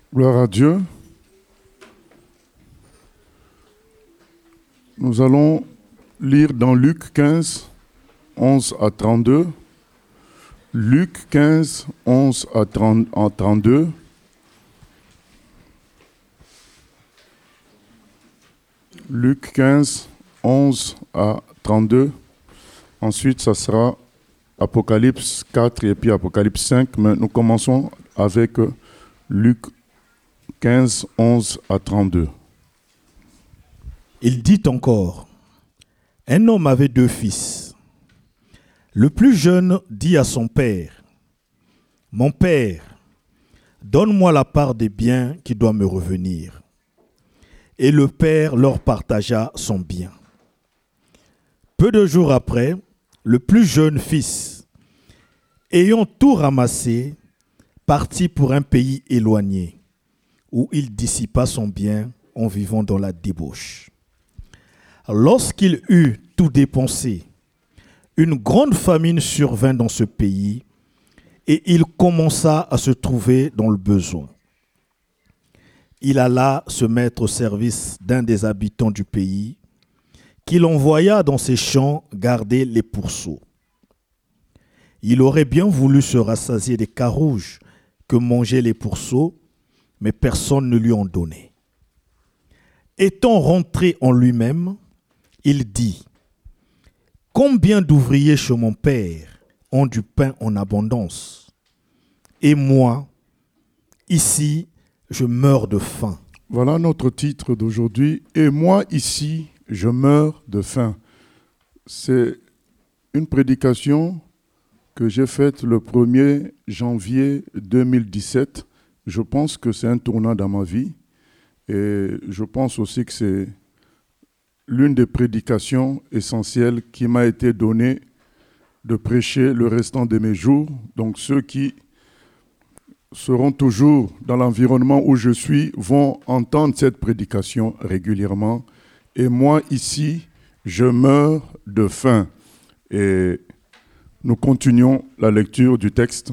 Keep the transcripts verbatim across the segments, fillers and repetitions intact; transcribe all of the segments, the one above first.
Gloire à Dieu. Nous allons lire dans Luc quinze, onze à trente-deux. Luc quinze, onze à trente-deux. Luc quinze, onze à trente-deux. Ensuite, ça sera Apocalypse quatre et puis Apocalypse cinq. Mais nous commençons avec Luc quinze, onze à trente-deux. Il dit encore, un homme avait deux fils. Le plus jeune dit à son père, « Mon père, donne-moi la part des biens qui doit me revenir. » Et le père leur partagea son bien. Peu de jours après, le plus jeune fils, ayant tout ramassé, partit pour un pays éloigné, où il dissipa son bien en vivant dans la débauche. Lorsqu'il eut tout dépensé, une grande famine survint dans ce pays et il commença à se trouver dans le besoin. Il alla se mettre au service d'un des habitants du pays qu'il envoya dans ses champs garder les pourceaux. Il aurait bien voulu se rassasier des carouges que mangeaient les pourceaux, mais personne ne lui en donnait. Étant rentré en lui-même, il dit, « Combien d'ouvriers chez mon père ont du pain en abondance, et moi, ici, je meurs de faim. » Voilà notre titre d'aujourd'hui. « Et moi, ici, je meurs de faim ». C'est une prédication que j'ai faite le premier janvier deux mille dix-sept. Je pense que c'est un tournant dans ma vie. Et je pense aussi que c'est l'une des prédications essentielles qui m'a été donnée de prêcher le restant de mes jours. Donc ceux qui seront toujours dans l'environnement où je suis vont entendre cette prédication régulièrement. Et moi, ici, je meurs de faim. Et nous continuons la lecture du texte.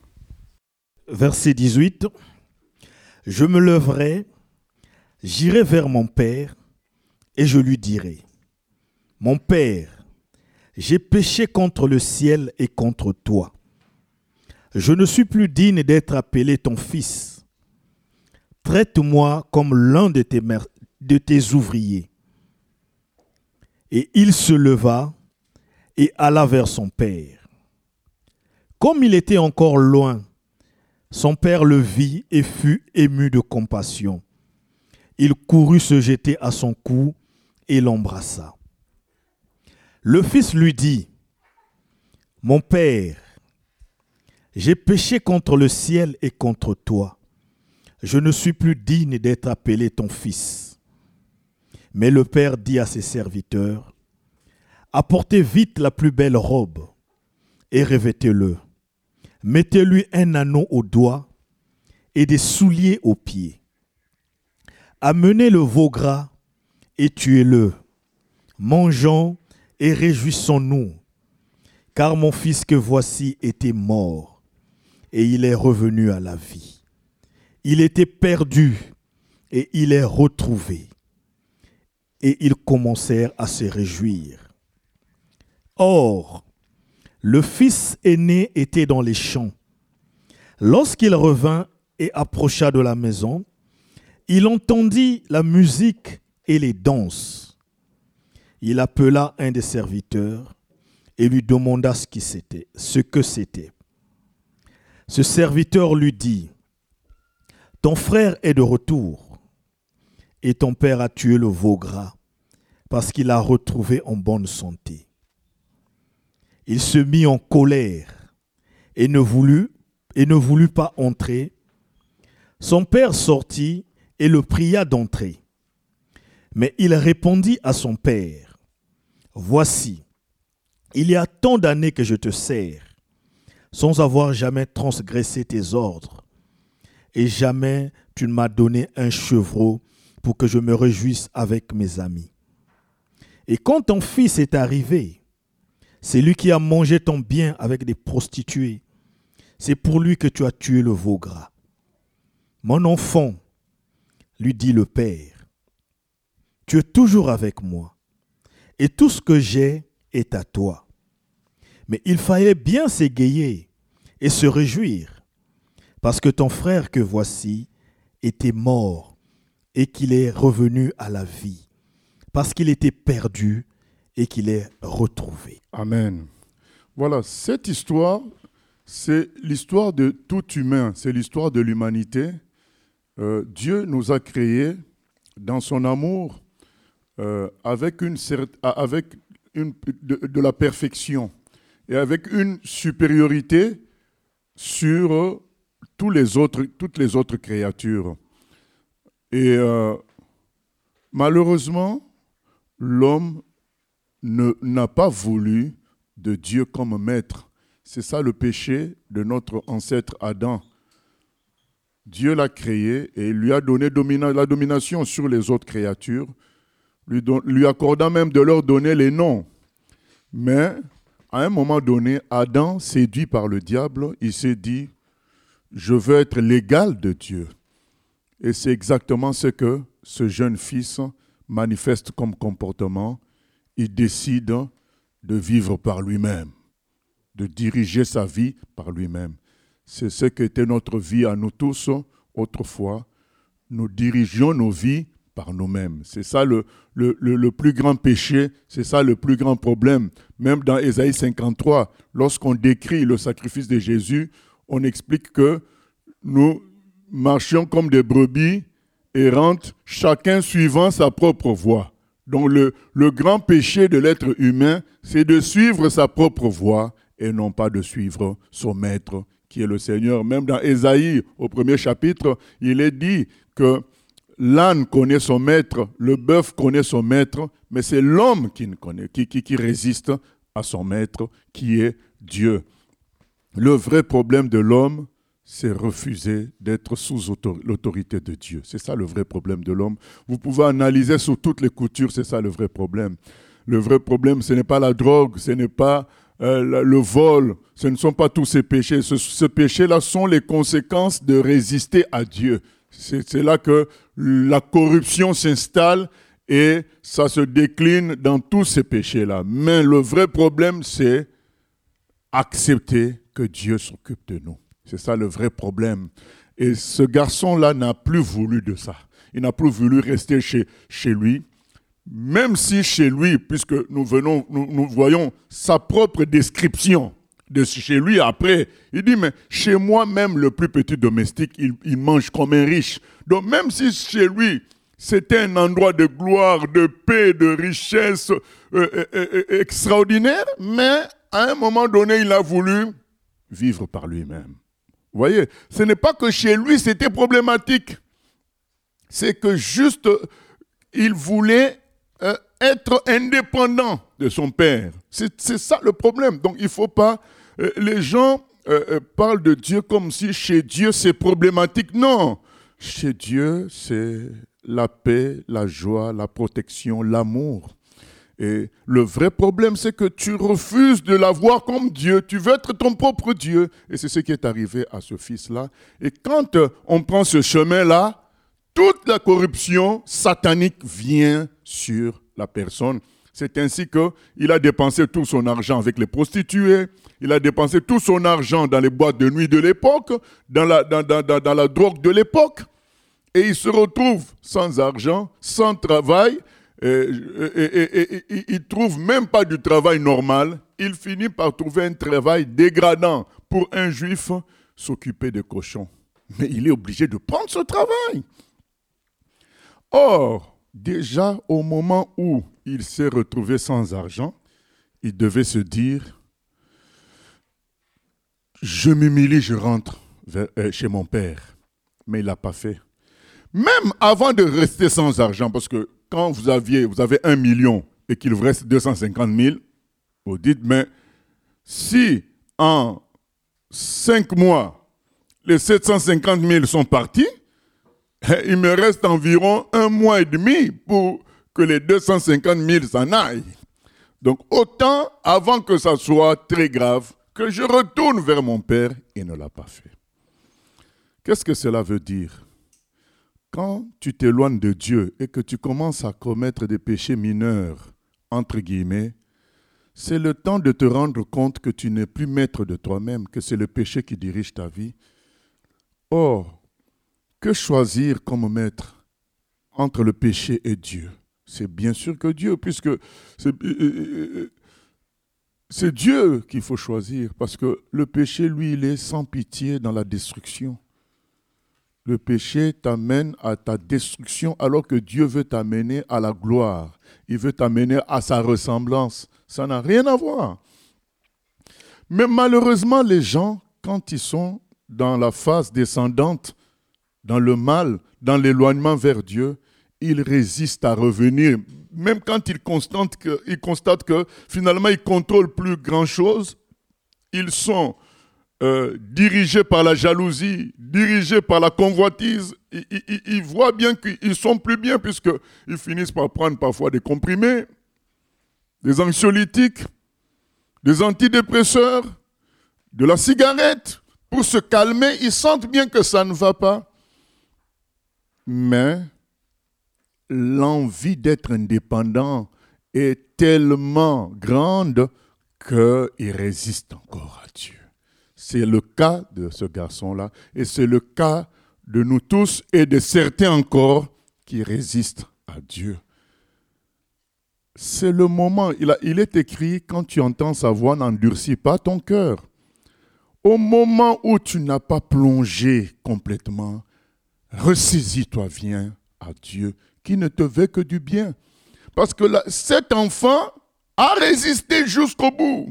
Verset dix-huit. « Je me leverai, j'irai vers mon père, et je lui dirai, « Mon père, j'ai péché contre le ciel et contre toi. Je ne suis plus digne d'être appelé ton fils. Traite-moi comme l'un de tes, mer- de tes ouvriers. » Et il se leva et alla vers son père. Comme il était encore loin, son père le vit et fut ému de compassion. Il courut se jeter à son cou et l'embrassa. Le fils lui dit, « Mon père, j'ai péché contre le ciel et contre toi. Je ne suis plus digne d'être appelé ton fils. » Mais le père dit à ses serviteurs, « Apportez vite la plus belle robe et revêtez-le. Mettez-lui un anneau au doigt et des souliers aux pieds. Amenez le veau gras et tuez-le. Mangeons et réjouissons-nous, car mon fils que voici était mort et il est revenu à la vie. Il était perdu et il est retrouvé. » Et ils commencèrent à se réjouir. Or, le fils aîné était dans les champs. Lorsqu'il revint et approcha de la maison, il entendit la musique et les danses. Il appela un des serviteurs et lui demanda ce qui c'était, ce que c'était. Ce serviteur lui dit, « Ton frère est de retour et ton père a tué le veau gras parce qu'il l'a retrouvé en bonne santé. » Il se mit en colère et ne voulut, et ne voulut pas entrer. Son père sortit et le pria d'entrer. Mais il répondit à son père, « Voici, il y a tant d'années que je te sers, sans avoir jamais transgressé tes ordres, et jamais tu ne m'as donné un chevreau pour que je me réjouisse avec mes amis. Et quand ton fils est arrivé, c'est lui qui a mangé ton bien avec des prostituées. C'est pour lui que tu as tué le veau gras. Mon enfant, lui dit le père, tu es toujours avec moi, et tout ce que j'ai est à toi. Mais il fallait bien s'égayer et se réjouir, parce que ton frère que voici était mort et qu'il est revenu à la vie, parce qu'il était perdu et qu'il est retrouvé. Amen. Voilà, cette histoire, c'est l'histoire de tout humain, c'est l'histoire de l'humanité. Euh, Dieu nous a créés dans son amour euh, avec, une, avec une, de, de la perfection et avec une supériorité sur euh, tous les autres, toutes les autres créatures. Et euh, malheureusement, l'homme ne, n'a pas voulu de Dieu comme maître. C'est ça le péché de notre ancêtre Adam. Dieu l'a créé et lui a donné domina- la domination sur les autres créatures, lui, don- lui accordant même de leur donner les noms. Mais à un moment donné, Adam, séduit par le diable, il s'est dit « Je veux être l'égal de Dieu ». Et c'est exactement ce que ce jeune fils manifeste comme comportement. Il décide de vivre par lui-même, de diriger sa vie par lui-même. C'est ce qu'était notre vie à nous tous autrefois. Nous dirigeons nos vies par nous-mêmes. C'est ça le, le, le, le plus grand péché, c'est ça le plus grand problème. Même dans Ésaïe cinquante-trois, lorsqu'on décrit le sacrifice de Jésus, on explique que nous marchions comme des brebis errantes, chacun suivant sa propre voie. Donc le, le grand péché de l'être humain, c'est de suivre sa propre voie et non pas de suivre son maître, qui est le Seigneur. Même dans Ésaïe, au premier chapitre, il est dit que l'âne connaît son maître, le bœuf connaît son maître, mais c'est l'homme qui, ne connaît, qui, qui, qui résiste à son maître, qui est Dieu. Le vrai problème de l'homme, c'est refuser d'être sous autor- l'autorité de Dieu. C'est ça le vrai problème de l'homme. Vous pouvez analyser sur toutes les coutures, c'est ça le vrai problème. Le vrai problème, ce n'est pas la drogue, ce n'est pas euh, le vol, ce ne sont pas tous ces péchés. Ce, ce péché-là sont les conséquences de résister à Dieu. C'est, c'est là que la corruption s'installe et ça se décline dans tous ces péchés-là. Mais le vrai problème, c'est accepter que Dieu s'occupe de nous. C'est ça le vrai problème. Et ce garçon-là n'a plus voulu de ça. Il n'a plus voulu rester chez, chez lui. Même si chez lui, puisque nous, venons, nous, nous voyons sa propre description de chez lui après, il dit, mais chez moi, même le plus petit domestique, il, il mange comme un riche. Donc même si chez lui, c'était un endroit de gloire, de paix, de richesse euh, euh, euh, extraordinaire, mais à un moment donné, il a voulu vivre par lui-même. Vous voyez, ce n'est pas que chez lui, c'était problématique. C'est que juste, il voulait euh, être indépendant de son père. C'est, c'est ça le problème. Donc, il ne faut pas... Euh, les gens euh, euh, parlent de Dieu comme si chez Dieu, c'est problématique. Non. Chez Dieu, c'est la paix, la joie, la protection, l'amour. Et le vrai problème, c'est que tu refuses de l'avoir comme Dieu. Tu veux être ton propre Dieu. Et c'est ce qui est arrivé à ce fils-là. Et quand euh, on prend ce chemin-là, toute la corruption satanique vient sur la personne. C'est ainsi qu'il a dépensé tout son argent avec les prostituées. Il a dépensé tout son argent dans les boîtes de nuit de l'époque, dans la, dans, dans, dans, dans la drogue de l'époque. Et il se retrouve sans argent, sans travail. Et, et, et, et, et il ne trouve même pas du travail normal. Il finit par trouver un travail dégradant pour un juif, s'occuper des cochons. Mais il est obligé de prendre ce travail. Or, déjà au moment où il s'est retrouvé sans argent, il devait se dire, je m'humilie, je rentre vers, euh, chez mon père. Mais il ne l'a pas fait. Même avant de rester sans argent, parce que quand vous, aviez, vous avez un million et qu'il vous reste deux cent cinquante mille, vous dites, mais si en cinq mois, les sept cent cinquante mille sont partis, il me reste environ un mois et demi pour que les deux cent cinquante mille s'en aillent. Donc autant, avant que ça soit très grave, que je retourne vers mon père, il ne l'a pas fait. Qu'est-ce que cela veut dire? quand tu t'éloignes de Dieu et que tu commences à commettre des péchés mineurs, entre guillemets, c'est le temps de te rendre compte que tu n'es plus maître de toi-même, que c'est le péché qui dirige ta vie. Or, que choisir comme maître entre le péché et Dieu? C'est bien sûr que Dieu, puisque c'est, c'est Dieu qu'il faut choisir, parce que le péché, lui, il est sans pitié dans la destruction. Le péché t'amène à ta destruction alors que Dieu veut t'amener à la gloire. Il veut t'amener à sa ressemblance. Ça n'a rien à voir. Mais malheureusement, les gens, quand ils sont dans la phase descendante, dans le mal, dans l'éloignement vers Dieu, ils résistent à revenir. Même quand ils constatent que, ils constatent que finalement, ils ne contrôlent plus grand-chose, ils sont euh, dirigés par la jalousie, dirigés par la convoitise. Ils, ils, ils voient bien qu'ils ne sont plus bien puisqu'ils finissent par prendre parfois des comprimés, des anxiolytiques, des antidépresseurs, de la cigarette. Pour se calmer, ils sentent bien que ça ne va pas. Mais l'envie d'être indépendant est tellement grande qu'il résiste encore à Dieu. C'est le cas de ce garçon-là et c'est le cas de nous tous et de certains encore qui résistent à Dieu. C'est le moment, il, a, il est écrit, quand tu entends sa voix, n'endurcis pas ton cœur. Au moment où tu n'as pas plongé complètement, ressaisis-toi, viens à Dieu, qui ne te veut que du bien. Parce que là, cet enfant a résisté jusqu'au bout.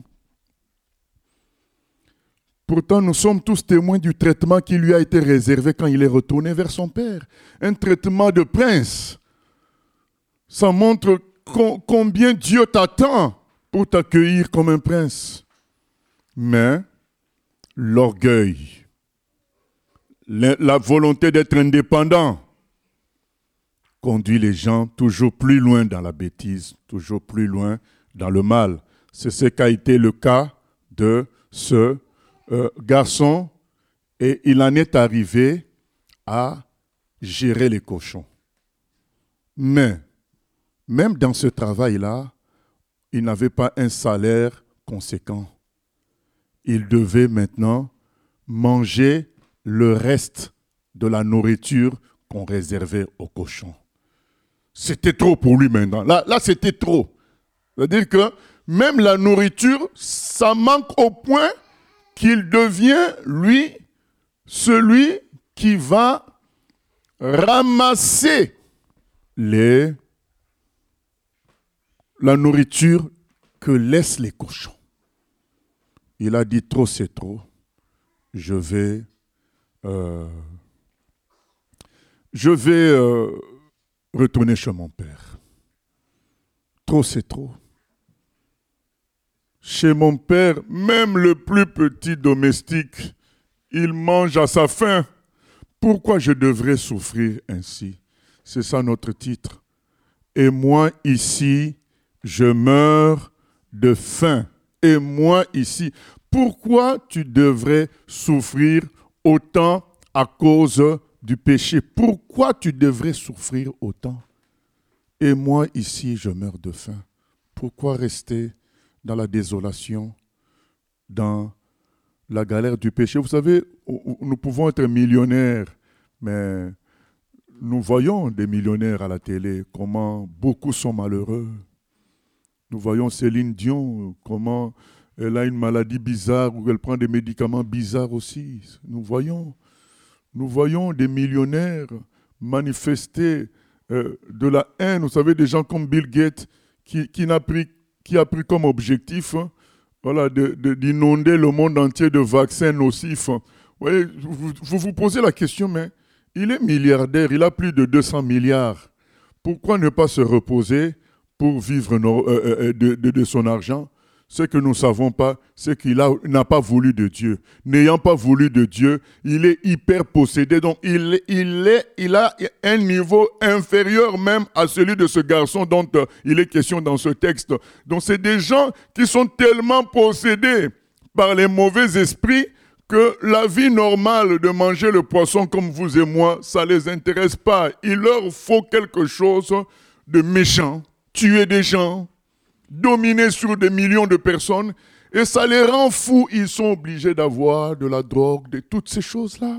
Pourtant, nous sommes tous témoins du traitement qui lui a été réservé quand il est retourné vers son père. Un traitement de prince. Ça montre com- combien Dieu t'attend pour t'accueillir comme un prince. Mais l'orgueil, la, la volonté d'être indépendant, conduit les gens toujours plus loin dans la bêtise, toujours plus loin dans le mal. C'est ce qu'a été le cas de ce euh, garçon et il en est arrivé à gérer les cochons. Mais, même dans ce travail-là, il n'avait pas un salaire conséquent. Il devait maintenant manger le reste de la nourriture qu'on réservait aux cochons. C'était trop pour lui maintenant. Là, là c'était trop. C'est-à-dire que même la nourriture, ça manque au point qu'il devient, lui, celui qui va ramasser les, la nourriture que laissent les cochons. Il a dit trop, c'est trop. Je vais, euh, je vais euh, retourner chez mon père. Trop, c'est trop. Chez mon père, même le plus petit domestique, il mange à sa faim. Pourquoi je devrais souffrir ainsi? C'est ça notre titre. Et moi ici, je meurs de faim. Et moi ici, pourquoi tu devrais souffrir autant à cause du péché? Pourquoi tu devrais souffrir autant? Et moi ici, je meurs de faim. Pourquoi rester dans la désolation, dans la galère du péché? Vous savez, nous pouvons être millionnaires, mais nous voyons des millionnaires à la télé, comment beaucoup sont malheureux. Nous voyons Céline Dion, comment elle a une maladie bizarre ou elle prend des médicaments bizarres aussi. Nous voyons, nous voyons des millionnaires manifester euh, de la haine. Vous savez, des gens comme Bill Gates qui, qui, n'a pris, qui a pris comme objectif hein, voilà, de, de, d'inonder le monde entier de vaccins nocifs. Vous voyez, vous, vous vous posez la question, mais il est milliardaire, il a plus de deux cents milliards. Pourquoi ne pas se reposer pour vivre no, euh, euh, de, de, de son argent? Ce que nous ne savons pas, c'est qu'il a, n'a pas voulu de Dieu. N'ayant pas voulu de Dieu, il est hyper possédé. Donc, il, il, est, il a un niveau inférieur même à celui de ce garçon dont euh, il est question dans ce texte. Donc, c'est des gens qui sont tellement possédés par les mauvais esprits que la vie normale de manger le poisson comme vous et moi, ça ne les intéresse pas. Il leur faut quelque chose de méchant, tuer des gens, dominer sur des millions de personnes, et ça les rend fous. Ils sont obligés d'avoir de la drogue, de toutes ces choses-là.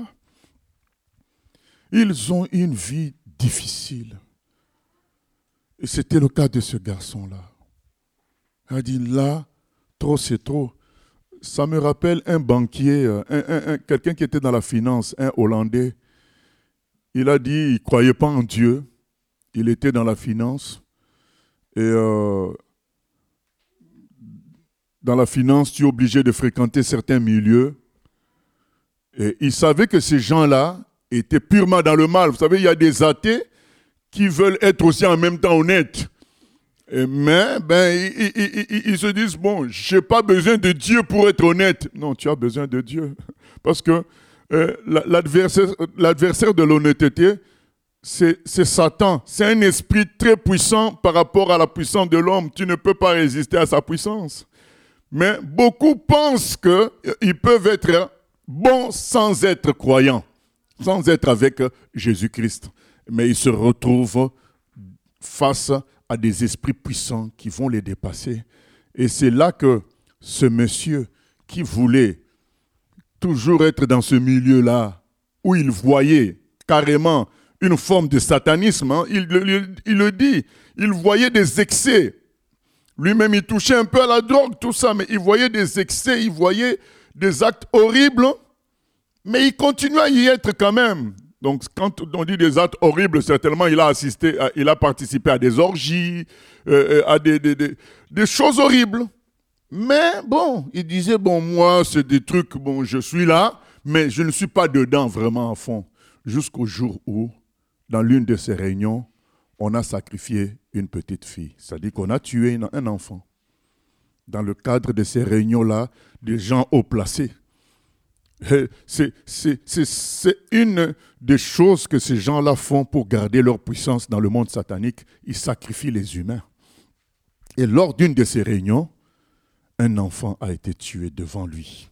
Ils ont une vie difficile. Et c'était le cas de ce garçon-là. Il a dit, là, trop c'est trop. Ça me rappelle un banquier, un, un, un, quelqu'un qui était dans la finance, un Hollandais. Il a dit, il ne croyait pas en Dieu. Il était dans la finance. Et euh, dans la finance, tu es obligé de fréquenter certains milieux. Et il savait que ces gens-là étaient purement dans le mal. Vous savez, il y a des athées qui veulent être aussi en même temps honnêtes. Et mais ben, ils, ils, ils, ils se disent, bon, je n'ai pas besoin de Dieu pour être honnête. Non, tu as besoin de Dieu. Parce que euh, l'adversaire, l'adversaire de l'honnêteté, c'est, c'est Satan. C'est un esprit très puissant par rapport à la puissance de l'homme. Tu ne peux pas résister à sa puissance. Mais beaucoup pensent qu'ils peuvent être bons sans être croyants, sans être avec Jésus-Christ. Mais ils se retrouvent face à des esprits puissants qui vont les dépasser. Et c'est là que ce monsieur qui voulait toujours être dans ce milieu-là, où il voyait carrément une forme de satanisme, hein, il, il, il le dit, il voyait des excès. Lui-même, il touchait un peu à la drogue, tout ça, mais il voyait des excès, il voyait des actes horribles, mais il continuait à y être quand même. Donc, quand on dit des actes horribles, certainement, il a assisté, à, il a participé à des orgies, euh, à des, des, des, des choses horribles. Mais bon, il disait, bon, moi, c'est des trucs, bon, je suis là, mais je ne suis pas dedans vraiment à fond. Jusqu'au jour où, dans l'une de ces réunions, on a sacrifié une petite fille. C'est-à-dire qu'on a tué un enfant. Dans le cadre de ces réunions-là, des gens haut placés. C'est, c'est, c'est, c'est une des choses que ces gens-là font pour garder leur puissance dans le monde satanique. Ils sacrifient les humains. Et lors d'une de ces réunions, un enfant a été tué devant lui,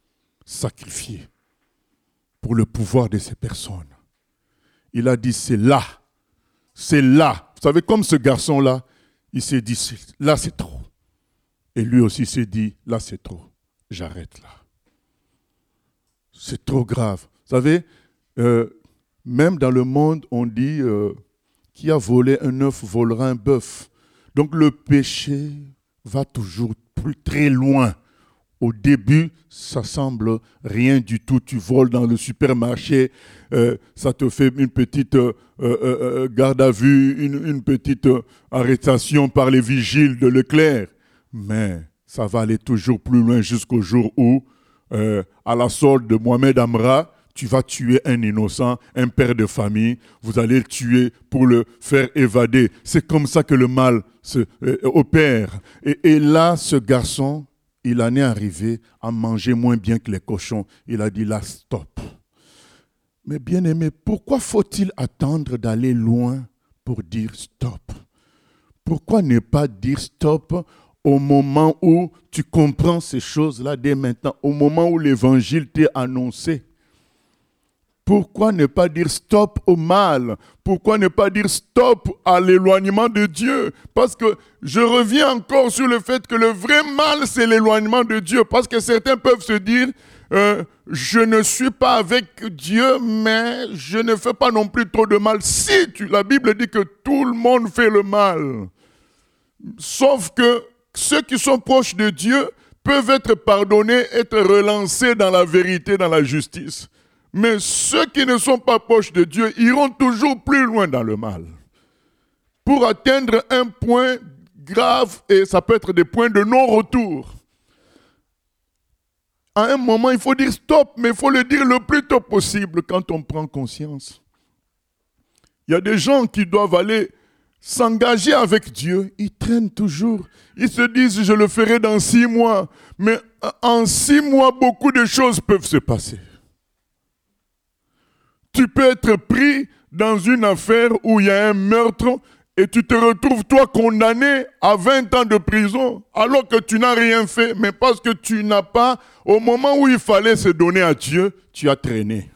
sacrifié pour le pouvoir de ces personnes. Il a dit, c'est là, c'est là. Vous savez, comme ce garçon-là, il s'est dit, là c'est trop. Et lui aussi s'est dit, là c'est trop, j'arrête là. C'est trop grave. Vous savez, euh, même dans le monde, on dit euh, qui a volé un œuf volera un bœuf. Donc le péché va toujours plus très loin. Au début, ça semble rien du tout. Tu voles dans le supermarché, euh, ça te fait une petite euh, euh, garde à vue, une, une petite euh, arrestation par les vigiles de Leclerc. Mais ça va aller toujours plus loin jusqu'au jour où Euh, à la solde de Mohamed Amra, tu vas tuer un innocent, un père de famille, vous allez le tuer pour le faire évader. C'est comme ça que le mal se, euh, opère. Et, et là, ce garçon, il en est arrivé à manger moins bien que les cochons. Il a dit là, stop. Mais bien aimé, pourquoi faut-il attendre d'aller loin pour dire stop? Pourquoi ne pas dire stop au moment où tu comprends ces choses-là dès maintenant, au moment où l'évangile t'est annoncé? Pourquoi ne pas dire stop au mal? Pourquoi ne pas dire stop à l'éloignement de Dieu? Parce que je reviens encore sur le fait que le vrai mal, c'est l'éloignement de Dieu. Parce que certains peuvent se dire, euh, je ne suis pas avec Dieu, mais je ne fais pas non plus trop de mal. Si, tu, la Bible dit que tout le monde fait le mal. Sauf que ceux qui sont proches de Dieu peuvent être pardonnés, être relancés dans la vérité, dans la justice. Mais ceux qui ne sont pas proches de Dieu iront toujours plus loin dans le mal. Pour atteindre un point grave, et ça peut être des points de non-retour. À un moment, il faut dire stop, mais il faut le dire le plus tôt possible quand on prend conscience. Il y a des gens qui doivent aller s'engager avec Dieu, ils traînent toujours. Ils se disent, je le ferai dans six mois. Mais en six mois, beaucoup de choses peuvent se passer. Tu peux être pris dans une affaire où il y a un meurtre Et tu te retrouves, toi, condamné à vingt ans de prison, alors que tu n'as rien fait, mais parce que tu n'as pas, au moment où il fallait se donner à Dieu, tu as traîné.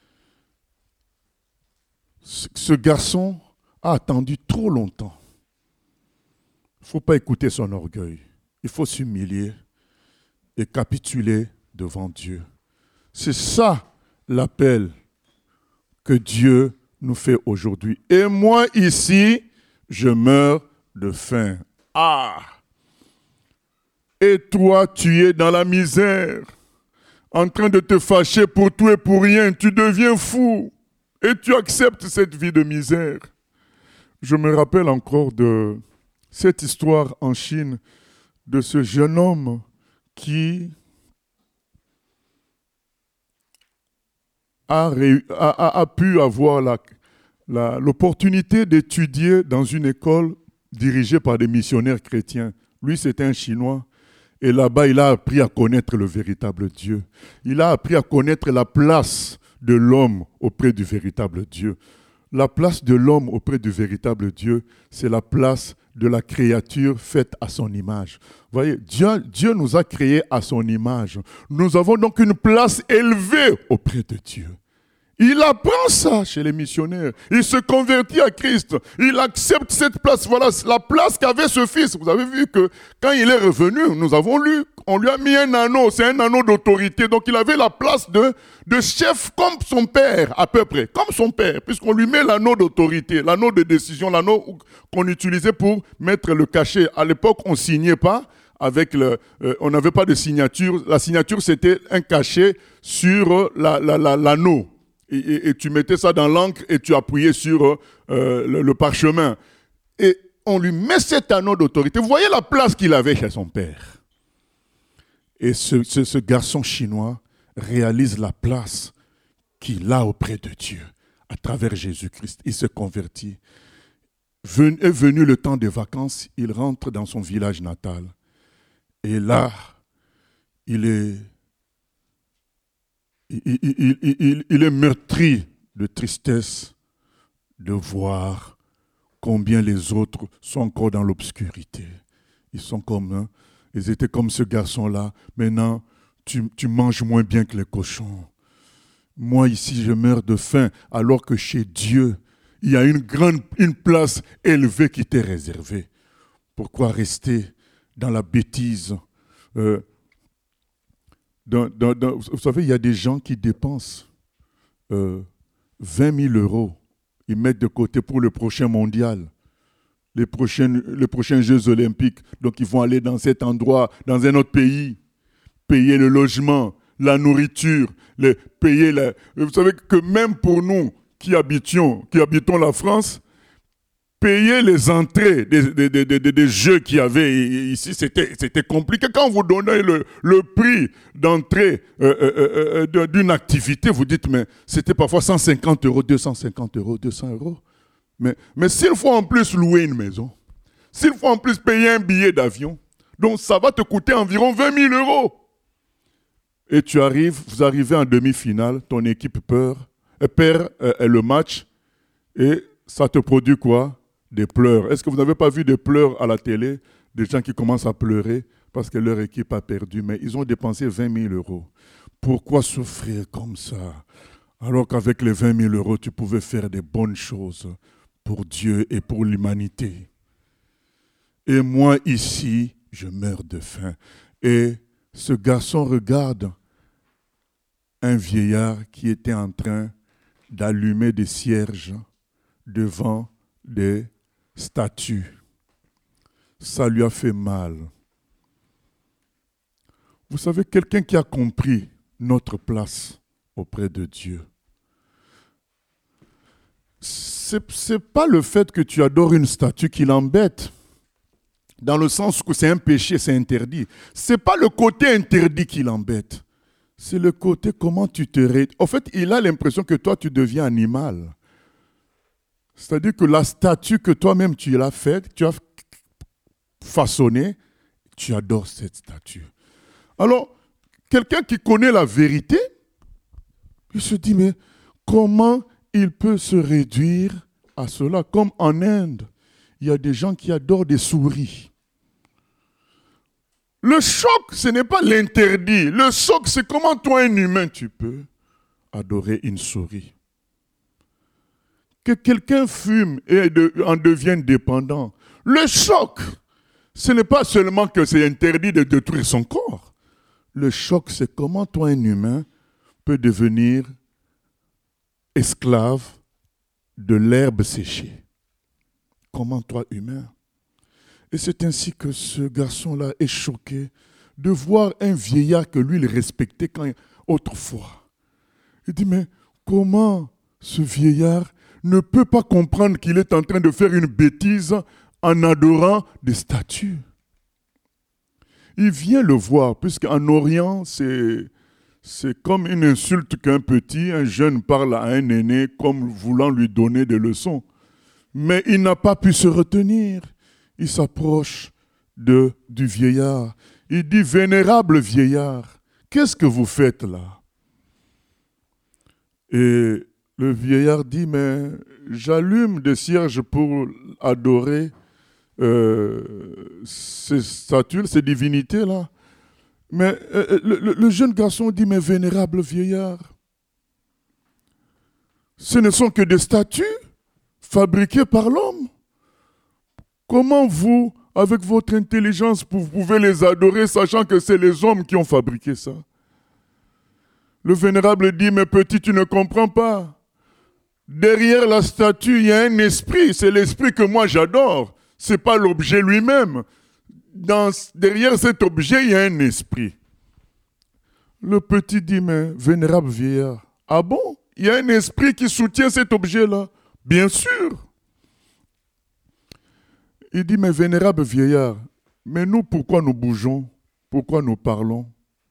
Ce garçon a attendu trop longtemps. Il ne faut pas écouter son orgueil. Il faut s'humilier et capituler devant Dieu. C'est ça l'appel que Dieu nous fait aujourd'hui. Et moi ici, je meurs de faim. Ah! Et toi, tu es dans la misère, en train de te fâcher pour tout et pour rien. Tu deviens fou et tu acceptes cette vie de misère. Je me rappelle encore de cette histoire en Chine de ce jeune homme qui a, réu- a, a, a pu avoir la, la, l'opportunité d'étudier dans une école dirigée par des missionnaires chrétiens. Lui, c'était un Chinois. Et là-bas, il a appris à connaître le véritable Dieu. Il a appris à connaître la place de l'homme auprès du véritable Dieu. La place de l'homme auprès du véritable Dieu, c'est la place de la créature faite à son image. Vous voyez, Dieu, Dieu nous a créés à son image. Nous avons donc une place élevée auprès de Dieu. Il apprend ça chez les missionnaires. Il se convertit à Christ. Il accepte cette place. Voilà la place qu'avait ce fils. Vous avez vu que quand il est revenu, nous avons lu, on lui a mis un anneau. C'est un anneau d'autorité. Donc il avait la place de, de chef comme son père, à peu près. Comme son père, puisqu'on lui met l'anneau d'autorité, l'anneau de décision, l'anneau qu'on utilisait pour mettre le cachet. À l'époque, on ne signait pas. Avec le, euh, on n'avait pas de signature. La signature, c'était un cachet sur la, la, la, l'anneau. Et, et, et tu mettais ça dans l'encre et tu appuyais sur euh, le, le parchemin. Et on lui met cet anneau d'autorité. Vous voyez la place qu'il avait chez son père. Et ce, ce, ce garçon chinois réalise la place qu'il a auprès de Dieu à travers Jésus-Christ. Il se convertit. Ven, est venu le temps des vacances, il rentre dans son village natal. Et là, il est... Il, il, il, il, il est meurtri de tristesse de voir combien les autres sont encore dans l'obscurité. Ils sont comme, hein, ils étaient comme ce garçon-là. Maintenant, tu, tu manges moins bien que les cochons. Moi, ici, je meurs de faim, alors que chez Dieu, il y a une grande, une place élevée qui t'est réservée. Pourquoi rester dans la bêtise? euh, Dans, dans, dans, vous savez, il y a des gens qui dépensent euh, vingt mille euros. Ils mettent de côté pour le prochain mondial, les, prochaines, les prochains Jeux olympiques. Donc, ils vont aller dans cet endroit, dans un autre pays, payer le logement, la nourriture, les, payer la... Vous savez que même pour nous qui habitions, qui habitons la France, payer les entrées des, des, des, des, des jeux qu'il y avait ici, c'était, c'était compliqué. Quand vous donnez le, le prix d'entrée euh, euh, euh, d'une activité, vous dites, mais c'était parfois cent cinquante euros, deux cent cinquante euros, deux cents euros. Mais, mais s'il faut en plus louer une maison, s'il faut en plus payer un billet d'avion, donc ça va te coûter environ vingt mille euros. Et tu arrives, vous arrivez en demi-finale, ton équipe perd, perd euh, le match, et ça te produit quoi? Des pleurs. Est-ce que vous n'avez pas vu des pleurs à la télé? Des gens qui commencent à pleurer parce que leur équipe a perdu, mais ils ont dépensé vingt mille euros. Pourquoi souffrir comme ça? Alors qu'avec les vingt mille euros, tu pouvais faire des bonnes choses pour Dieu et pour l'humanité. Et moi, ici, je meurs de faim. Et ce garçon regarde un vieillard qui était en train d'allumer des cierges devant des statues. Ça lui a fait mal. Vous savez, quelqu'un qui a compris notre place auprès de Dieu, ce n'est pas le fait que tu adores une statue qui l'embête, dans le sens où c'est un péché, c'est interdit. Ce n'est pas le côté interdit qui l'embête, c'est le côté comment tu te... Ré... En fait, il a l'impression que toi, tu deviens animal. C'est-à-dire que la statue que toi-même tu l'as faite, tu as façonnée, tu adores cette statue. Alors, quelqu'un qui connaît la vérité, il se dit, mais comment il peut se réduire à cela? Comme en Inde, il y a des gens qui adorent des souris. Le choc, ce n'est pas l'interdit. Le choc, c'est comment toi, un humain, tu peux adorer une souris. Que quelqu'un fume et de, en devienne dépendant. Le choc, ce n'est pas seulement que c'est interdit de détruire son corps. Le choc, c'est comment toi, un humain, peut devenir esclave de l'herbe séchée. Comment toi, humain? Et c'est ainsi que ce garçon-là est choqué de voir un vieillard que lui, il respectait quand, autrefois. Il dit, mais comment ce vieillard ne peut pas comprendre qu'il est en train de faire une bêtise en adorant des statues? Il vient le voir, puisqu'en Orient, c'est, c'est comme une insulte qu'un petit, un jeune parle à un aîné comme voulant lui donner des leçons. Mais il n'a pas pu se retenir. Il s'approche de, du vieillard. Il dit, vénérable vieillard, qu'est-ce que vous faites là? Et le vieillard dit, mais j'allume des cierges pour adorer euh, ces statues, ces divinités-là. Mais euh, le, le jeune garçon dit, mais vénérable vieillard, ce ne sont que des statues fabriquées par l'homme. Comment vous, avec votre intelligence, vous pouvez les adorer, sachant que c'est les hommes qui ont fabriqué ça? Le vénérable dit, mais petit, tu ne comprends pas. Derrière la statue, il y a un esprit. C'est l'esprit que moi j'adore. Ce n'est pas l'objet lui-même. Dans, derrière cet objet, il y a un esprit. Le petit dit, mais vénérable vieillard, ah bon? Il y a un esprit qui soutient cet objet-là? Bien sûr. Il dit, mais vénérable vieillard, mais nous, pourquoi nous bougeons? Pourquoi nous parlons?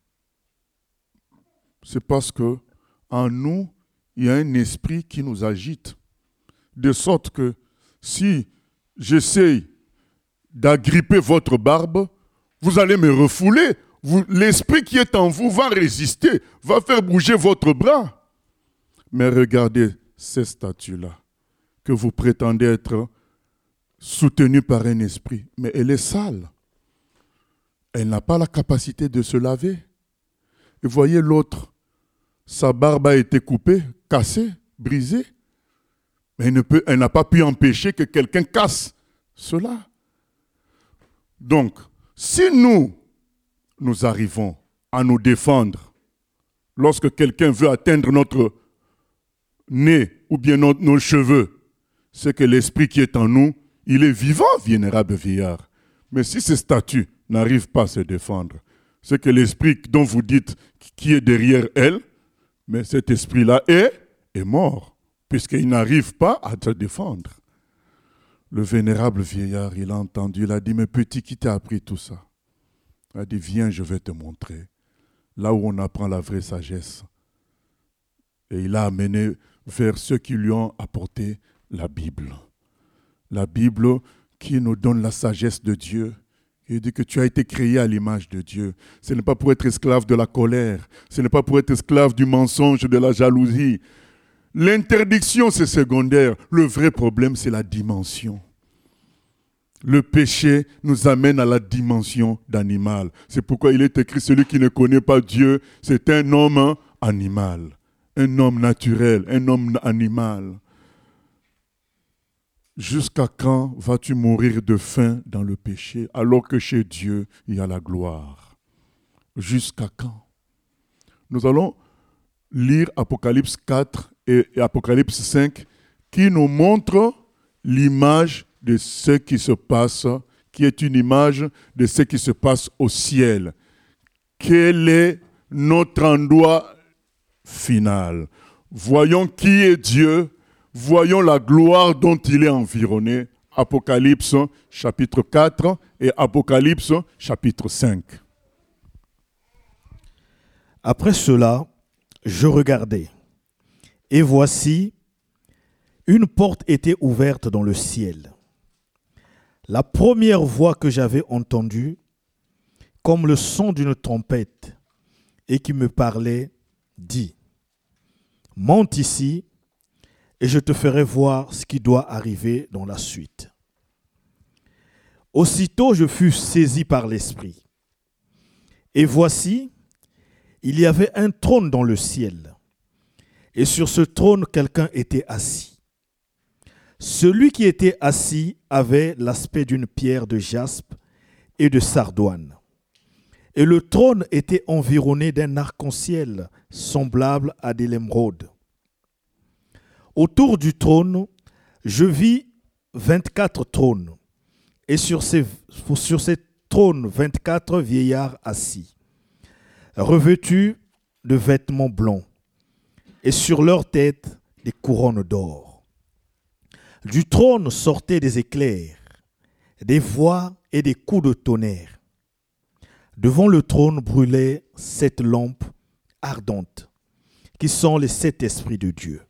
C'est parce que en nous, il y a un esprit qui nous agite. De sorte que si j'essaye d'agripper votre barbe, vous allez me refouler. Vous, l'esprit qui est en vous va résister, va faire bouger votre bras. Mais regardez ces statues-là, que vous prétendez être soutenue par un esprit, mais elle est sale. Elle n'a pas la capacité de se laver. Et voyez l'autre, sa barbe a été coupée, cassée, brisée, mais elle ne peut, elle n'a pas pu empêcher que quelqu'un casse cela. Donc, si nous, nous arrivons à nous défendre lorsque quelqu'un veut atteindre notre nez ou bien nos, nos cheveux, c'est que l'esprit qui est en nous, il est vivant, vénérable vieillard. Mais si ces statues n'arrivent pas à se défendre, c'est que l'esprit dont vous dites qui est derrière elle, mais cet esprit-là est, est mort, puisqu'il n'arrive pas à se défendre. Le vénérable vieillard, il a entendu, il a dit, mais petit, qui t'a appris tout ça? Il a dit, viens, je vais te montrer, là où on apprend la vraie sagesse. Et il a amené vers ceux qui lui ont apporté la Bible. La Bible qui nous donne la sagesse de Dieu. Il dit que tu as été créé à l'image de Dieu. Ce n'est pas pour être esclave de la colère. Ce n'est pas pour être esclave du mensonge, de la jalousie. L'interdiction, c'est secondaire. Le vrai problème, c'est la dimension. Le péché nous amène à la dimension d'animal. C'est pourquoi il est écrit, celui qui ne connaît pas Dieu, c'est un homme animal. Un homme naturel, un homme animal. Jusqu'à quand vas-tu mourir de faim dans le péché, alors que chez Dieu, il y a la gloire? Jusqu'à quand? Nous allons lire Apocalypse quatre et Apocalypse cinq, qui nous montrent l'image de ce qui se passe, qui est une image de ce qui se passe au ciel. Quel est notre endroit final? Voyons qui est Dieu. Voyons la gloire dont il est environné. Apocalypse chapitre quatre et Apocalypse chapitre cinq. Après cela, je regardai, et voici, une porte était ouverte dans le ciel. La première voix que j'avais entendue, comme le son d'une trompette, et qui me parlait, dit, « Monte ici, et je te ferai voir ce qui doit arriver dans la suite. » Aussitôt je fus saisi par l'Esprit. Et voici, il y avait un trône dans le ciel. Et sur ce trône, quelqu'un était assis. Celui qui était assis avait l'aspect d'une pierre de jaspe et de sardoine. Et le trône était environné d'un arc-en-ciel semblable à de l'émeraude. Autour du trône, je vis vingt-quatre trônes, et sur ces, sur ces trônes, vingt-quatre vieillards assis, revêtus de vêtements blancs, et sur leurs têtes des couronnes d'or. Du trône sortaient des éclairs, des voix et des coups de tonnerre. Devant le trône brûlaient sept lampes ardentes, qui sont les sept esprits de Dieu.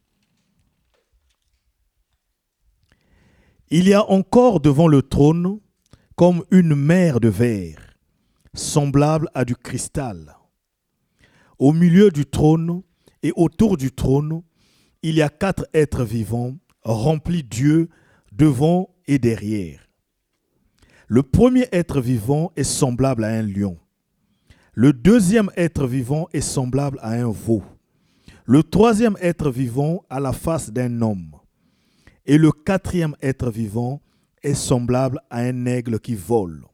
Il y a encore devant le trône comme une mer de verre, semblable à du cristal. Au milieu du trône et autour du trône, il y a quatre êtres vivants remplis d'yeux devant et derrière. Le premier être vivant est semblable à un lion. Le deuxième être vivant est semblable à un veau. Le troisième être vivant a la face d'un homme. Et le quatrième être vivant est semblable à un aigle qui vole.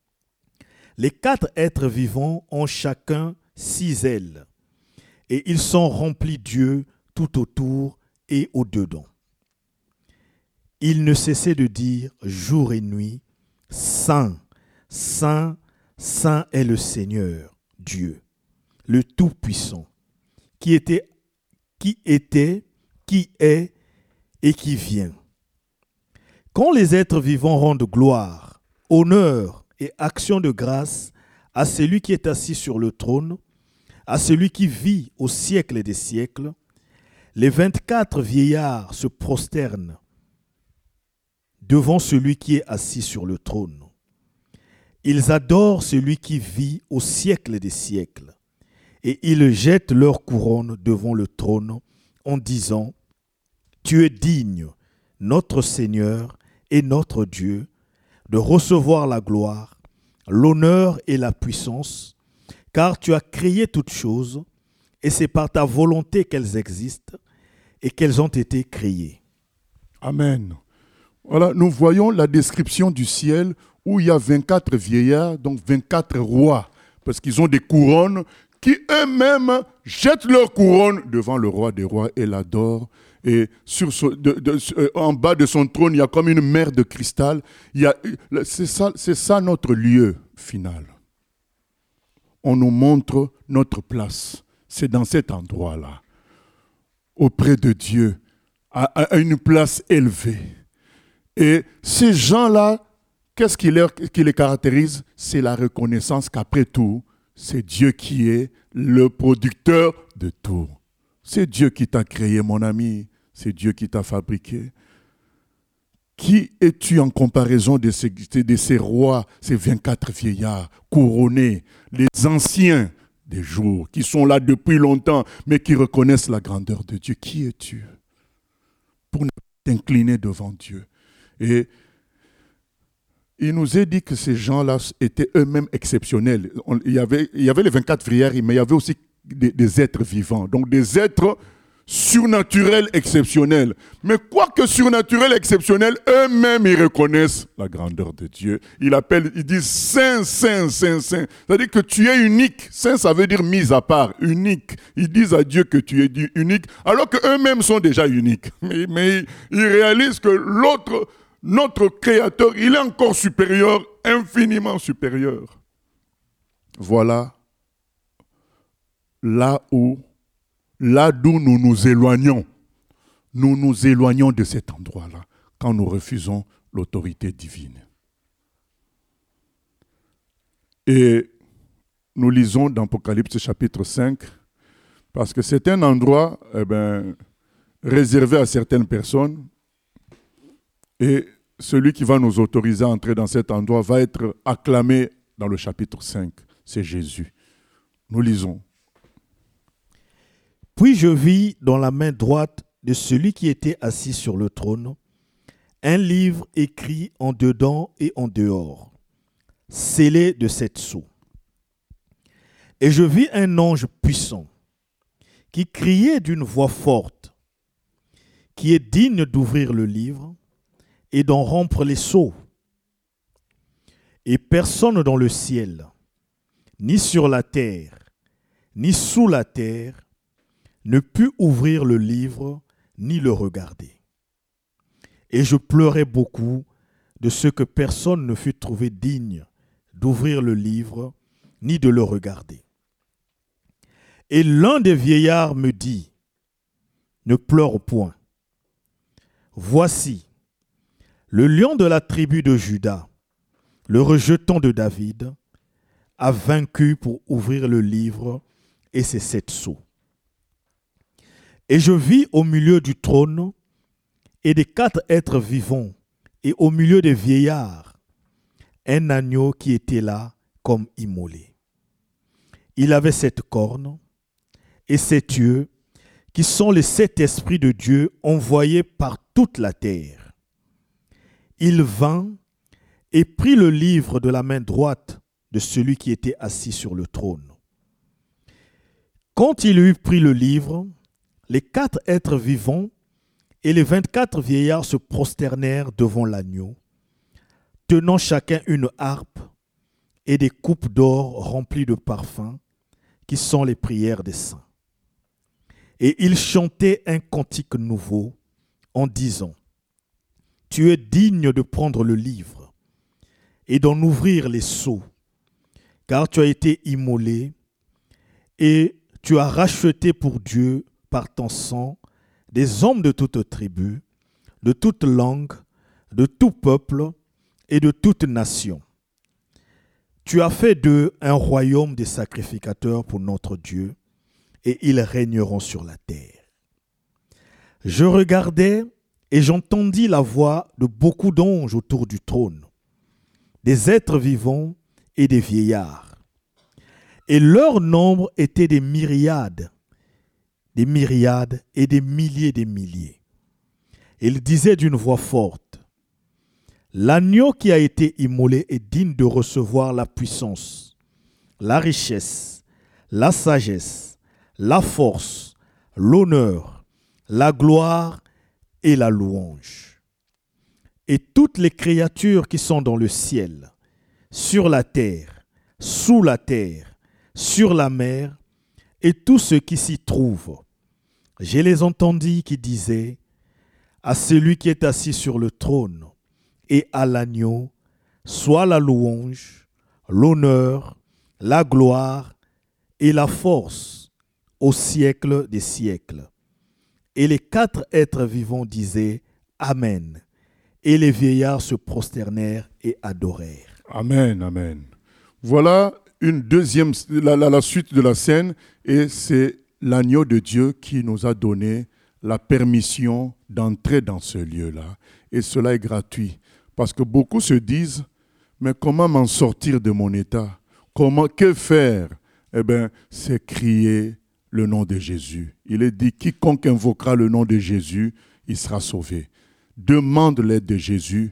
Les quatre êtres vivants ont chacun six ailes, et ils sont remplis d'yeux tout autour et au-dedans. Ils ne cessaient de dire jour et nuit, Saint, Saint, Saint est le Seigneur, Dieu, le Tout-Puissant, qui était, qui était, qui est et qui vient. Quand les êtres vivants rendent gloire, honneur et action de grâce à celui qui est assis sur le trône, à celui qui vit au siècle des siècles, les vingt-quatre vieillards se prosternent devant celui qui est assis sur le trône. Ils adorent celui qui vit au siècle des siècles, et ils jettent leur couronne devant le trône en disant « Tu es digne, notre Seigneur et notre Dieu, de recevoir la gloire, l'honneur et la puissance, car tu as créé toutes choses, et c'est par ta volonté qu'elles existent et qu'elles ont été créées. » Amen. Voilà, nous voyons la description du ciel où il y a vingt-quatre vieillards, donc vingt-quatre rois, parce qu'ils ont des couronnes qui eux-mêmes jettent leurs couronnes devant le roi des rois et l'adorent. Et sur ce, de, de, euh, en bas de son trône, il y a comme une mer de cristal. Il y a, c'est ça, c'est ça notre lieu final. On nous montre notre place. C'est dans cet endroit-là, auprès de Dieu, à, à une place élevée. Et ces gens-là, qu'est-ce qui, leur, qui les caractérise? C'est la reconnaissance qu'après tout, c'est Dieu qui est le producteur de tout. C'est Dieu qui t'a créé, mon ami. C'est Dieu qui t'a fabriqué. Qui es-tu en comparaison de ces, de ces rois, ces vingt-quatre vieillards couronnés, les anciens des jours, qui sont là depuis longtemps, mais qui reconnaissent la grandeur de Dieu? Qui es-tu pour ne pas t'incliner devant Dieu? Et il nous est dit que ces gens-là étaient eux-mêmes exceptionnels. On, il, y avait, il y avait les vingt-quatre vieillards, mais il y avait aussi des, des êtres vivants. Donc des êtres surnaturels exceptionnels. Mais quoique surnaturels exceptionnels, eux-mêmes, ils reconnaissent la grandeur de Dieu. Ils appellent, ils disent Saint, Saint, Saint, Saint. C'est-à-dire que tu es unique. Saint, ça veut dire mis à part, unique. Ils disent à Dieu que tu es unique, alors qu'eux-mêmes sont déjà uniques. Mais, mais ils réalisent que l'autre, notre Créateur, il est encore supérieur, infiniment supérieur. Voilà là où, là d'où nous nous éloignons. Nous nous éloignons de cet endroit-là quand nous refusons l'autorité divine. Et nous lisons dans Apocalypse chapitre cinq, parce que c'est un endroit eh ben, réservé à certaines personnes. Et celui qui va nous autoriser à entrer dans cet endroit va être acclamé dans le chapitre cinq. C'est Jésus. Nous lisons. Puis je vis dans la main droite de celui qui était assis sur le trône un livre écrit en dedans et en dehors, scellé de sept sceaux. Et je vis un ange puissant qui criait d'une voix forte, qui est digne d'ouvrir le livre et d'en rompre les sceaux. Et personne dans le ciel, ni sur la terre, ni sous la terre, ne put ouvrir le livre ni le regarder. Et je pleurais beaucoup de ce que personne ne fut trouvé digne d'ouvrir le livre ni de le regarder. Et l'un des vieillards me dit, ne pleure point. Voici, le lion de la tribu de Juda, le rejeton de David, a vaincu pour ouvrir le livre et ses sept sceaux. Et je vis au milieu du trône et des quatre êtres vivants et au milieu des vieillards un agneau qui était là comme immolé. Il avait sept cornes et sept yeux qui sont les sept esprits de Dieu envoyés par toute la terre. Il vint et prit le livre de la main droite de celui qui était assis sur le trône. Quand il eut pris le livre, les quatre êtres vivants et les vingt-quatre vieillards se prosternèrent devant l'agneau, tenant chacun une harpe et des coupes d'or remplies de parfums, qui sont les prières des saints. Et ils chantaient un cantique nouveau en disant, « Tu es digne de prendre le livre et d'en ouvrir les sceaux, car tu as été immolé et tu as racheté pour Dieu par ton sang des hommes de toute tribu, de toute langue, de tout peuple et de toute nation. Tu as fait d'eux un royaume des sacrificateurs pour notre Dieu, et ils régneront sur la terre. » Je regardais et j'entendis la voix de beaucoup d'anges autour du trône, des êtres vivants et des vieillards. Et leur nombre était des myriades, des myriades et des milliers des milliers. Ils disaient d'une voix forte, « L'agneau qui a été immolé est digne de recevoir la puissance, la richesse, la sagesse, la force, l'honneur, la gloire et la louange. » Et toutes les créatures qui sont dans le ciel, sur la terre, sous la terre, sur la mer, et tout ce qui s'y trouve, je les entendis qui disaient, à celui qui est assis sur le trône et à l'agneau, soit la louange, l'honneur, la gloire et la force au siècle des siècles. Et les quatre êtres vivants disaient, Amen. Et les vieillards se prosternèrent et adorèrent. Amen, amen. Voilà une deuxième, la, la, la suite de la scène, et c'est l'agneau de Dieu qui nous a donné la permission d'entrer dans ce lieu-là. Et cela est gratuit. Parce que beaucoup se disent, mais comment m'en sortir de mon état? Comment, que faire? Eh bien, c'est crier le nom de Jésus. Il est dit, quiconque invoquera le nom de Jésus, il sera sauvé. Demande l'aide de Jésus.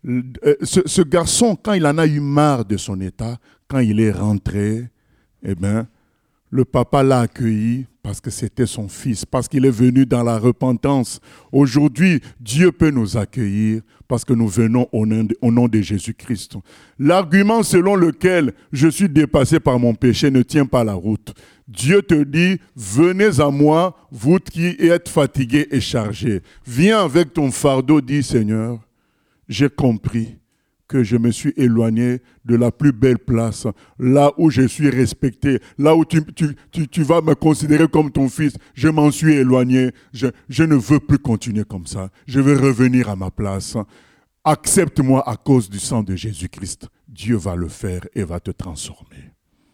Ce, ce garçon, quand il en a eu marre de son état, quand il est rentré, eh bien, le papa l'a accueilli parce que c'était son fils, parce qu'il est venu dans la repentance. Aujourd'hui, Dieu peut nous accueillir parce que nous venons au nom de, au nom de Jésus-Christ. L'argument selon lequel je suis dépassé par mon péché ne tient pas la route. Dieu te dit, venez à moi, vous qui êtes fatigués et chargés. Viens avec ton fardeau, dit Seigneur. J'ai compris que je me suis éloigné de la plus belle place, là où je suis respecté, là où tu, tu, tu, tu vas me considérer comme ton fils. Je m'en suis éloigné. Je, je ne veux plus continuer comme ça. Je veux revenir à ma place. Accepte-moi à cause du sang de Jésus-Christ. Dieu va le faire et va te transformer.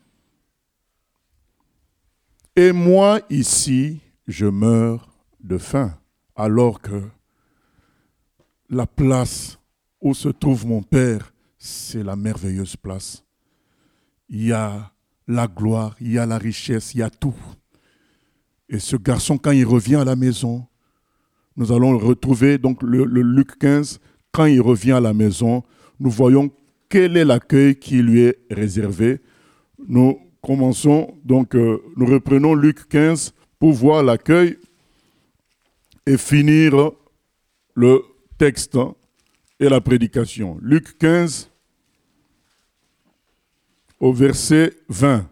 Et moi, ici, je meurs de faim, alors que la place où se trouve mon Père, c'est la merveilleuse place. Il y a la gloire, il y a la richesse, il y a tout. Et ce garçon, quand il revient à la maison, nous allons le retrouver, donc le, le Luc quinze, quand il revient à la maison, nous voyons quel est l'accueil qui lui est réservé. Nous commençons, donc euh, nous reprenons Luc quinze pour voir l'accueil et finir le texte et la prédication. Luc quinze, au verset vingt.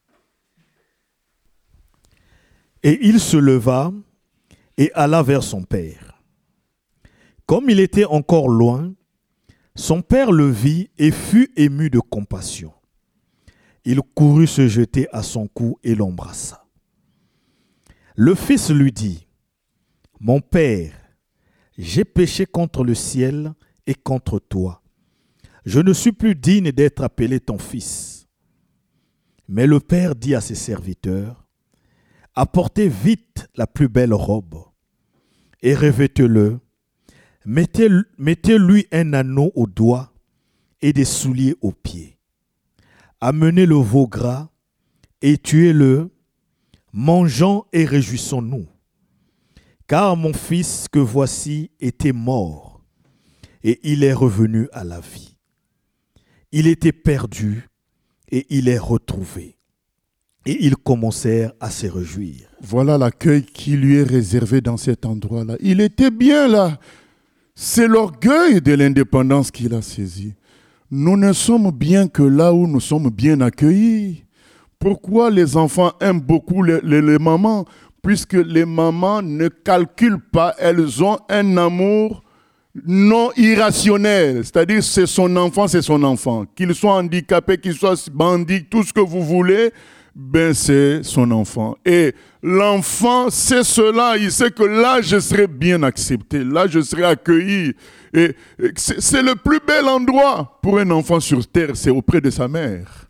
Et il se leva et alla vers son père. Comme il était encore loin, son père le vit et fut ému de compassion. Il courut se jeter à son cou et l'embrassa. Le fils lui dit, « Mon père, j'ai péché contre le ciel et contre toi. Je ne suis plus digne d'être appelé ton fils. » Mais le père dit à ses serviteurs, « Apportez vite la plus belle robe et revêtez-le. Mettez, mettez-lui un anneau au doigt et des souliers aux pieds. Amenez le veau gras et tuez-le, mangeons et réjouissons-nous. Car mon fils que voici était mort et il est revenu à la vie. Il était perdu et il est retrouvé. » Et ils commencèrent à se réjouir. Voilà l'accueil qui lui est réservé dans cet endroit-là. Il était bien là. C'est l'orgueil de l'indépendance qui l'a saisi. Nous ne sommes bien que là où nous sommes bien accueillis. Pourquoi les enfants aiment beaucoup les, les, les mamans? Puisque les mamans ne calculent pas, elles ont un amour non irrationnel. C'est-à-dire c'est son enfant, c'est son enfant. Qu'il soit handicapé, qu'il soit bandit, tout ce que vous voulez, ben c'est son enfant. Et l'enfant sait cela, il sait que là je serai bien accepté, là je serai accueilli. Et c'est, c'est le plus bel endroit pour un enfant sur terre, c'est auprès de sa mère.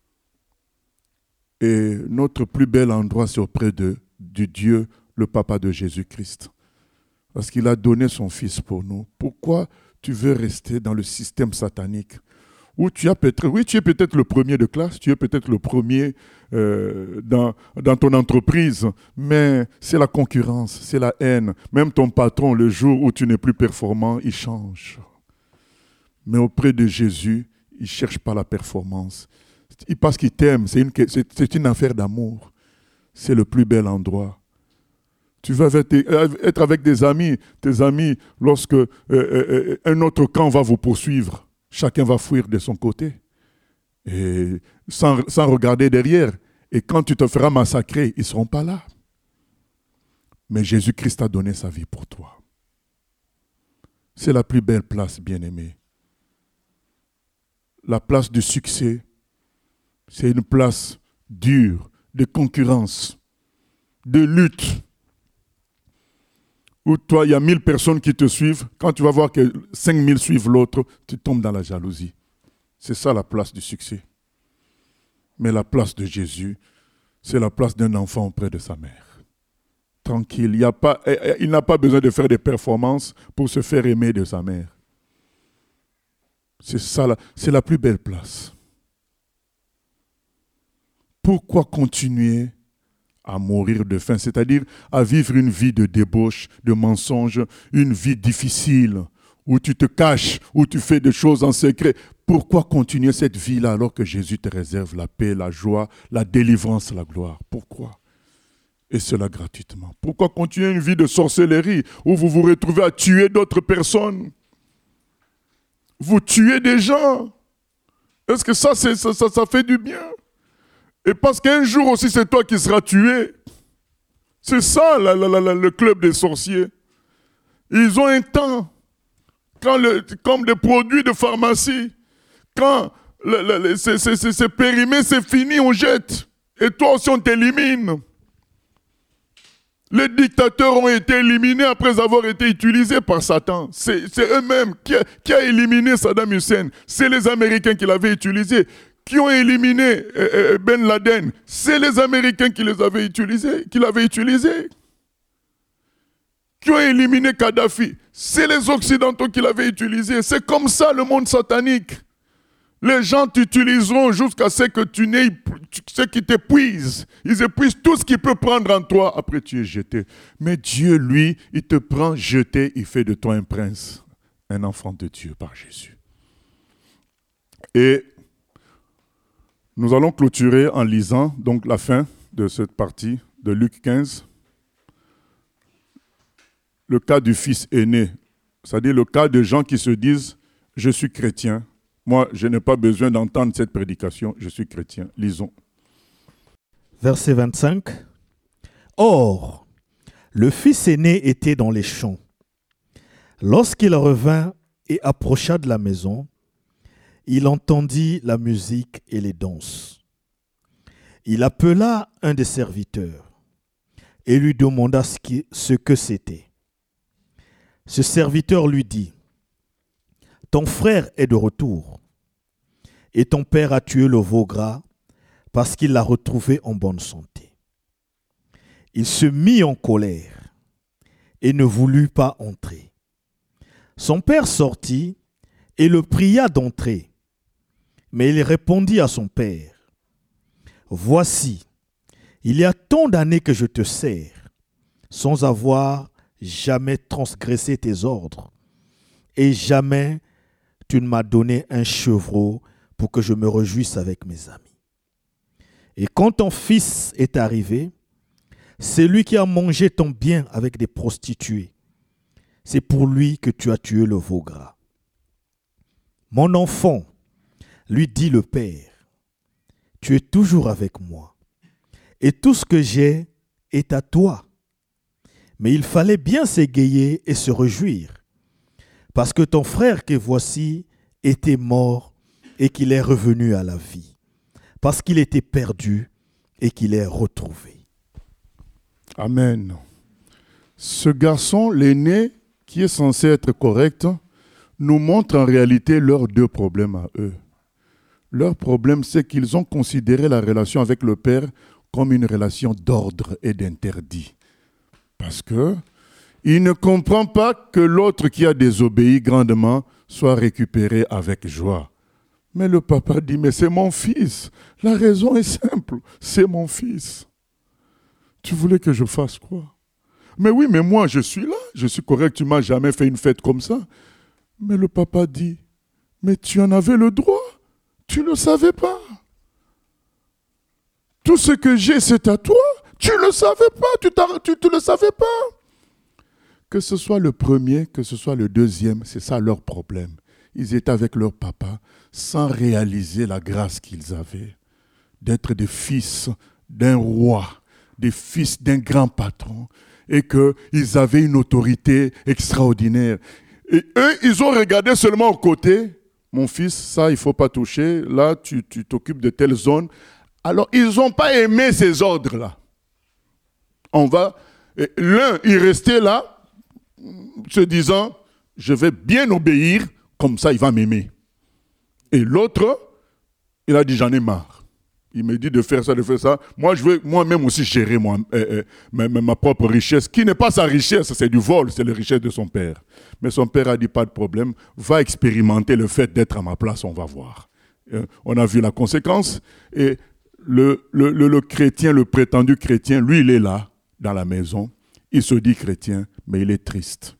Et notre plus bel endroit, c'est auprès de, de Dieu, le Papa de Jésus-Christ. Parce qu'il a donné son Fils pour nous. Pourquoi tu veux rester dans le système satanique? Où tu as peut-être, oui, tu es peut-être le premier de classe, tu es peut-être le premier euh, dans, dans ton entreprise, mais c'est la concurrence, c'est la haine. Même ton patron, le jour où tu n'es plus performant, il change. Mais auprès de Jésus, il ne cherche pas la performance. Parce qu'il t'aime, c'est une, c'est, c'est une affaire d'amour. C'est le plus bel endroit. Tu vas être avec des amis, tes amis, lorsque euh, euh, un autre camp va vous poursuivre. Chacun va fuir de son côté, et sans, sans regarder derrière. Et quand tu te feras massacrer, ils ne seront pas là. Mais Jésus-Christ a donné sa vie pour toi. C'est la plus belle place, bien-aimé. La place du succès, c'est une place dure, de concurrence, de lutte. Où toi, il y a mille personnes qui te suivent. Quand tu vas voir que cinq mille suivent l'autre, tu tombes dans la jalousie. C'est ça la place du succès. Mais la place de Jésus, c'est la place d'un enfant auprès de sa mère. Tranquille, il, y a pas, il n'a pas besoin de faire des performances pour se faire aimer de sa mère. C'est ça, c'est la plus belle place. Pourquoi continuer à mourir de faim, c'est-à-dire à vivre une vie de débauche, de mensonge, une vie difficile, où tu te caches, où tu fais des choses en secret? Pourquoi continuer cette vie-là alors que Jésus te réserve la paix, la joie, la délivrance, la gloire? Pourquoi? Et cela gratuitement. Pourquoi continuer une vie de sorcellerie, où vous vous retrouvez à tuer d'autres personnes? Vous tuez des gens. Est-ce que ça, c'est, ça, ça, ça fait du bien? Et parce qu'un jour aussi, c'est toi qui seras tué. C'est ça, la, la, la, le club des sorciers. Ils ont un temps. Quand le, comme des produits de pharmacie. Quand le, le, c'est, c'est, c'est, c'est périmé, c'est fini, on jette. Et toi aussi, on t'élimine. Les dictateurs ont été éliminés après avoir été utilisés par Satan. C'est, c'est eux-mêmes qui a, qui a éliminé Saddam Hussein. C'est les Américains qui l'avaient utilisé. Qui ont éliminé Ben Laden, c'est les Américains qui les avaient utilisés, qui l'avaient utilisé. Qui ont éliminé Kadhafi, c'est les Occidentaux qui l'avaient utilisé. C'est comme ça le monde satanique. Les gens t'utiliseront jusqu'à ce que tu n'aies, ce qui t'épuise. Ils épuisent tout ce qu'ils peuvent prendre en toi. Après, tu es jeté. Mais Dieu, lui, il te prend jeté, il fait de toi un prince, un enfant de Dieu par Jésus. Et nous allons clôturer en lisant donc la fin de cette partie de Luc quinze. Le cas du fils aîné, c'est-à-dire le cas de gens qui se disent « Je suis chrétien, moi je n'ai pas besoin d'entendre cette prédication, je suis chrétien ». Lisons. Verset vingt-cinq. Or, le fils aîné était dans les champs. Lorsqu'il revint et approcha de la maison, il entendit la musique et les danses. Il appela un des serviteurs et lui demanda ce, qui, ce que c'était. Ce serviteur lui dit, « Ton frère est de retour, et ton père a tué le veau gras parce qu'il l'a retrouvé en bonne santé. » Il se mit en colère et ne voulut pas entrer. Son père sortit et le pria d'entrer. Mais il répondit à son père, « Voici, il y a tant d'années que je te sers, sans avoir jamais transgressé tes ordres, et jamais tu ne m'as donné un chevreau pour que je me réjouisse avec mes amis. Et quand ton fils est arrivé, c'est lui qui a mangé ton bien avec des prostituées. C'est pour lui que tu as tué le veau gras. Mon enfant, lui dit le père, tu es toujours avec moi, et tout ce que j'ai est à toi. Mais il fallait bien s'égayer et se réjouir, parce que ton frère que voici était mort et qu'il est revenu à la vie, parce qu'il était perdu et qu'il est retrouvé. » Amen. Ce garçon, l'aîné, qui est censé être correct, nous montre en réalité leurs deux problèmes à eux. Leur problème, c'est qu'ils ont considéré la relation avec le Père comme une relation d'ordre et d'interdit. Parce que il ne comprend pas que l'autre qui a désobéi grandement soit récupéré avec joie. Mais le papa dit, mais c'est mon fils. La raison est simple, c'est mon fils. Tu voulais que je fasse quoi? Mais oui, mais moi je suis là, je suis correct, tu ne m'as jamais fait une fête comme ça. Mais le papa dit, mais tu en avais le droit, tu ne le savais pas. Tout ce que j'ai, c'est à toi. Tu ne le savais pas, tu ne le savais pas. Que ce soit le premier, que ce soit le deuxième, c'est ça leur problème. Ils étaient avec leur papa sans réaliser la grâce qu'ils avaient d'être des fils d'un roi, des fils d'un grand patron, et qu'ils avaient une autorité extraordinaire. Et eux, ils ont regardé seulement au côté. Mon fils, ça, il ne faut pas toucher. Là, tu, tu t'occupes de telle zone. Alors, ils n'ont pas aimé ces ordres-là. On va... L'un, il restait là, se disant, je vais bien obéir, comme ça, il va m'aimer. Et l'autre, il a dit, j'en ai marre. Il me dit de faire ça, de faire ça. Moi, je veux moi-même aussi gérer moi, euh, euh, ma, ma propre richesse, qui n'est pas sa richesse, c'est du vol, c'est la richesse de son père. Mais son père a dit, pas de problème, va expérimenter le fait d'être à ma place, on va voir. Euh, on a vu la conséquence. Et le, le, le, le chrétien, le prétendu chrétien, lui, il est là, dans la maison. Il se dit chrétien, mais il est triste.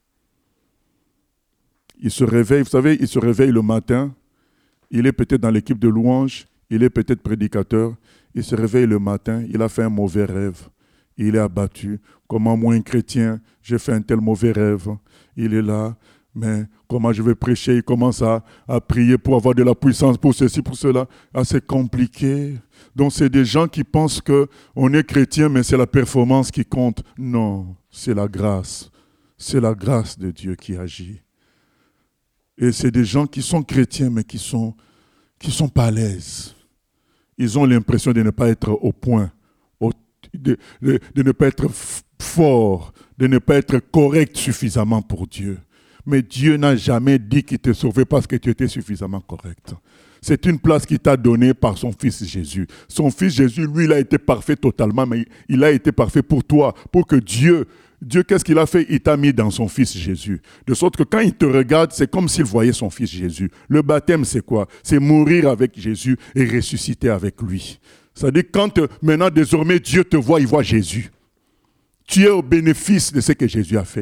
Il se réveille, vous savez, il se réveille le matin, il est peut-être dans l'équipe de louange, il est peut-être prédicateur, il se réveille le matin, il a fait un mauvais rêve, il est abattu. Comment moi, un chrétien, j'ai fait un tel mauvais rêve? Il est là, mais comment je vais prêcher? Il commence à, à prier pour avoir de la puissance, pour ceci, pour cela. Ah, c'est compliqué. Donc, c'est des gens qui pensent qu'on est chrétien, mais c'est la performance qui compte. Non, c'est la grâce. C'est la grâce de Dieu qui agit. Et c'est des gens qui sont chrétiens, mais qui sont, qui sont pas à l'aise. Ils ont l'impression de ne pas être au point, au, de, de, de ne pas être fort, de ne pas être correct suffisamment pour Dieu. Mais Dieu n'a jamais dit qu'il te sauvait parce que tu étais suffisamment correct. C'est une place qu'il t'a donnée par son fils Jésus. Son fils Jésus, lui, il a été parfait totalement, mais il a été parfait pour toi, pour que Dieu... Dieu, qu'est-ce qu'il a fait? Il t'a mis dans son fils Jésus. De sorte que quand il te regarde, c'est comme s'il voyait son fils Jésus. Le baptême, c'est quoi? C'est mourir avec Jésus et ressusciter avec lui. C'est-à-dire quand maintenant, désormais, Dieu te voit, il voit Jésus. Tu es au bénéfice de ce que Jésus a fait.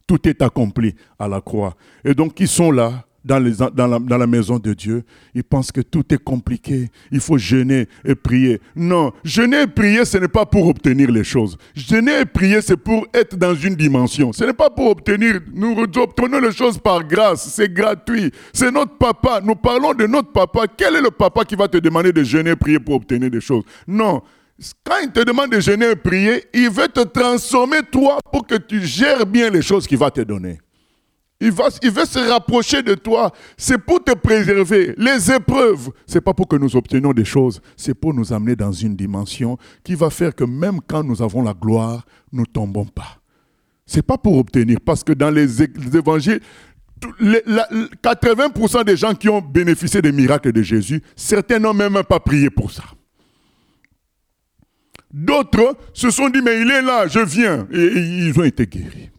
tout est accompli à la croix. Et donc, ils sont là, dans, les, dans, la, dans la maison de Dieu. Ils pensent que tout est compliqué. Il faut jeûner et prier. Non, jeûner et prier, ce n'est pas pour obtenir les choses. Jeûner et prier, c'est pour être dans une dimension. Ce n'est pas pour obtenir. Nous obtenons les choses par grâce. C'est gratuit. C'est notre papa. Nous parlons de notre papa. Quel est le papa qui va te demander de jeûner et prier pour obtenir des choses? Non. Quand il te demande de jeûner et prier, il veut te transformer toi pour que tu gères bien les choses qu'il va te donner. Il, va, il veut se rapprocher de toi. C'est pour te préserver. Les épreuves, ce n'est pas pour que nous obtenions des choses. C'est pour nous amener dans une dimension qui va faire que même quand nous avons la gloire, nous ne tombons pas. Ce n'est pas pour obtenir. Parce que dans les, les évangiles, les, la, quatre-vingts pour cent des gens qui ont bénéficié des miracles de Jésus, certains n'ont même pas prié pour ça. D'autres se sont dit, mais il est là, je viens. Et, et ils ont été guéris.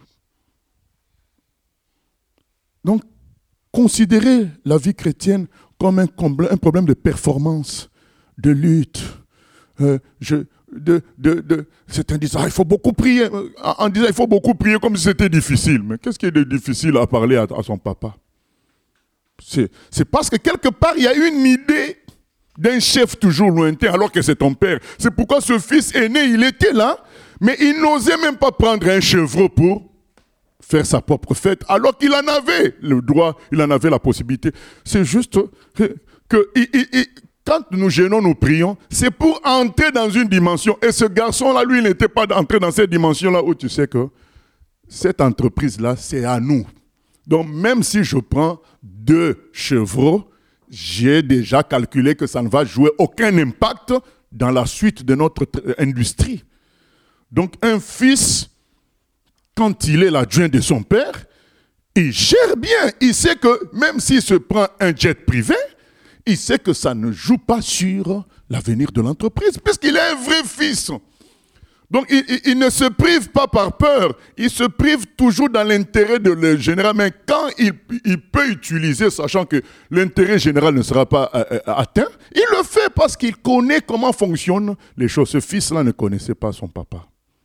Donc, considérez la vie chrétienne comme un, un problème de performance, de lutte. Euh, je, de, de, de, certains disent, ah, il faut beaucoup prier. En disant, il faut beaucoup prier comme si c'était difficile. Mais qu'est-ce qui est de difficile à parler à, à son papa? C'est, c'est parce que quelque part, il y a une idée d'un chef toujours lointain, alors que c'est ton père. C'est pourquoi ce fils aîné, il était là, mais il n'osait même pas prendre un chevreau pour faire sa propre fête, alors qu'il en avait le droit, il en avait la possibilité. C'est juste que, que il, il, il, quand nous gênons, nous prions, c'est pour entrer dans une dimension. Et ce garçon-là, lui, il n'était pas entré dans cette dimension-là où tu sais que cette entreprise-là, c'est à nous. Donc, même si je prends deux chevreaux, j'ai déjà calculé que ça ne va jouer aucun impact dans la suite de notre industrie. Donc, un fils, quand il est l'adjoint de son père, il gère bien. Il sait que même s'il se prend un jet privé, il sait que ça ne joue pas sur l'avenir de l'entreprise, puisqu'il est un vrai fils. Donc, il, il, il ne se prive pas par peur. Il se prive toujours dans l'intérêt de le général. Mais quand il, il peut utiliser, sachant que l'intérêt général ne sera pas euh, atteint, il le fait parce qu'il connaît comment fonctionnent les choses. Ce fils-là ne connaissait pas son papa.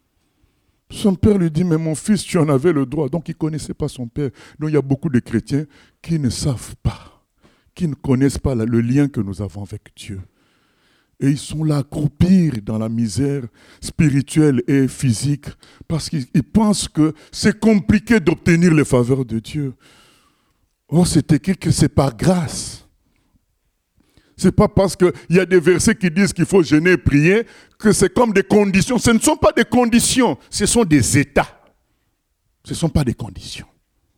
Son père lui dit, mais mon fils, tu en avais le droit. Donc, il ne connaissait pas son père. Donc, il y a beaucoup de chrétiens qui ne savent pas, qui ne connaissent pas le lien que nous avons avec Dieu. Et ils sont là à croupir dans la misère spirituelle et physique parce qu'ils pensent que c'est compliqué d'obtenir les faveurs de Dieu. Oh, c'est écrit que c'est par grâce. Ce n'est pas parce qu'il y a des versets qui disent qu'il faut jeûner et prier que c'est comme des conditions. Ce ne sont pas des conditions, ce sont des états. Ce ne sont pas des conditions.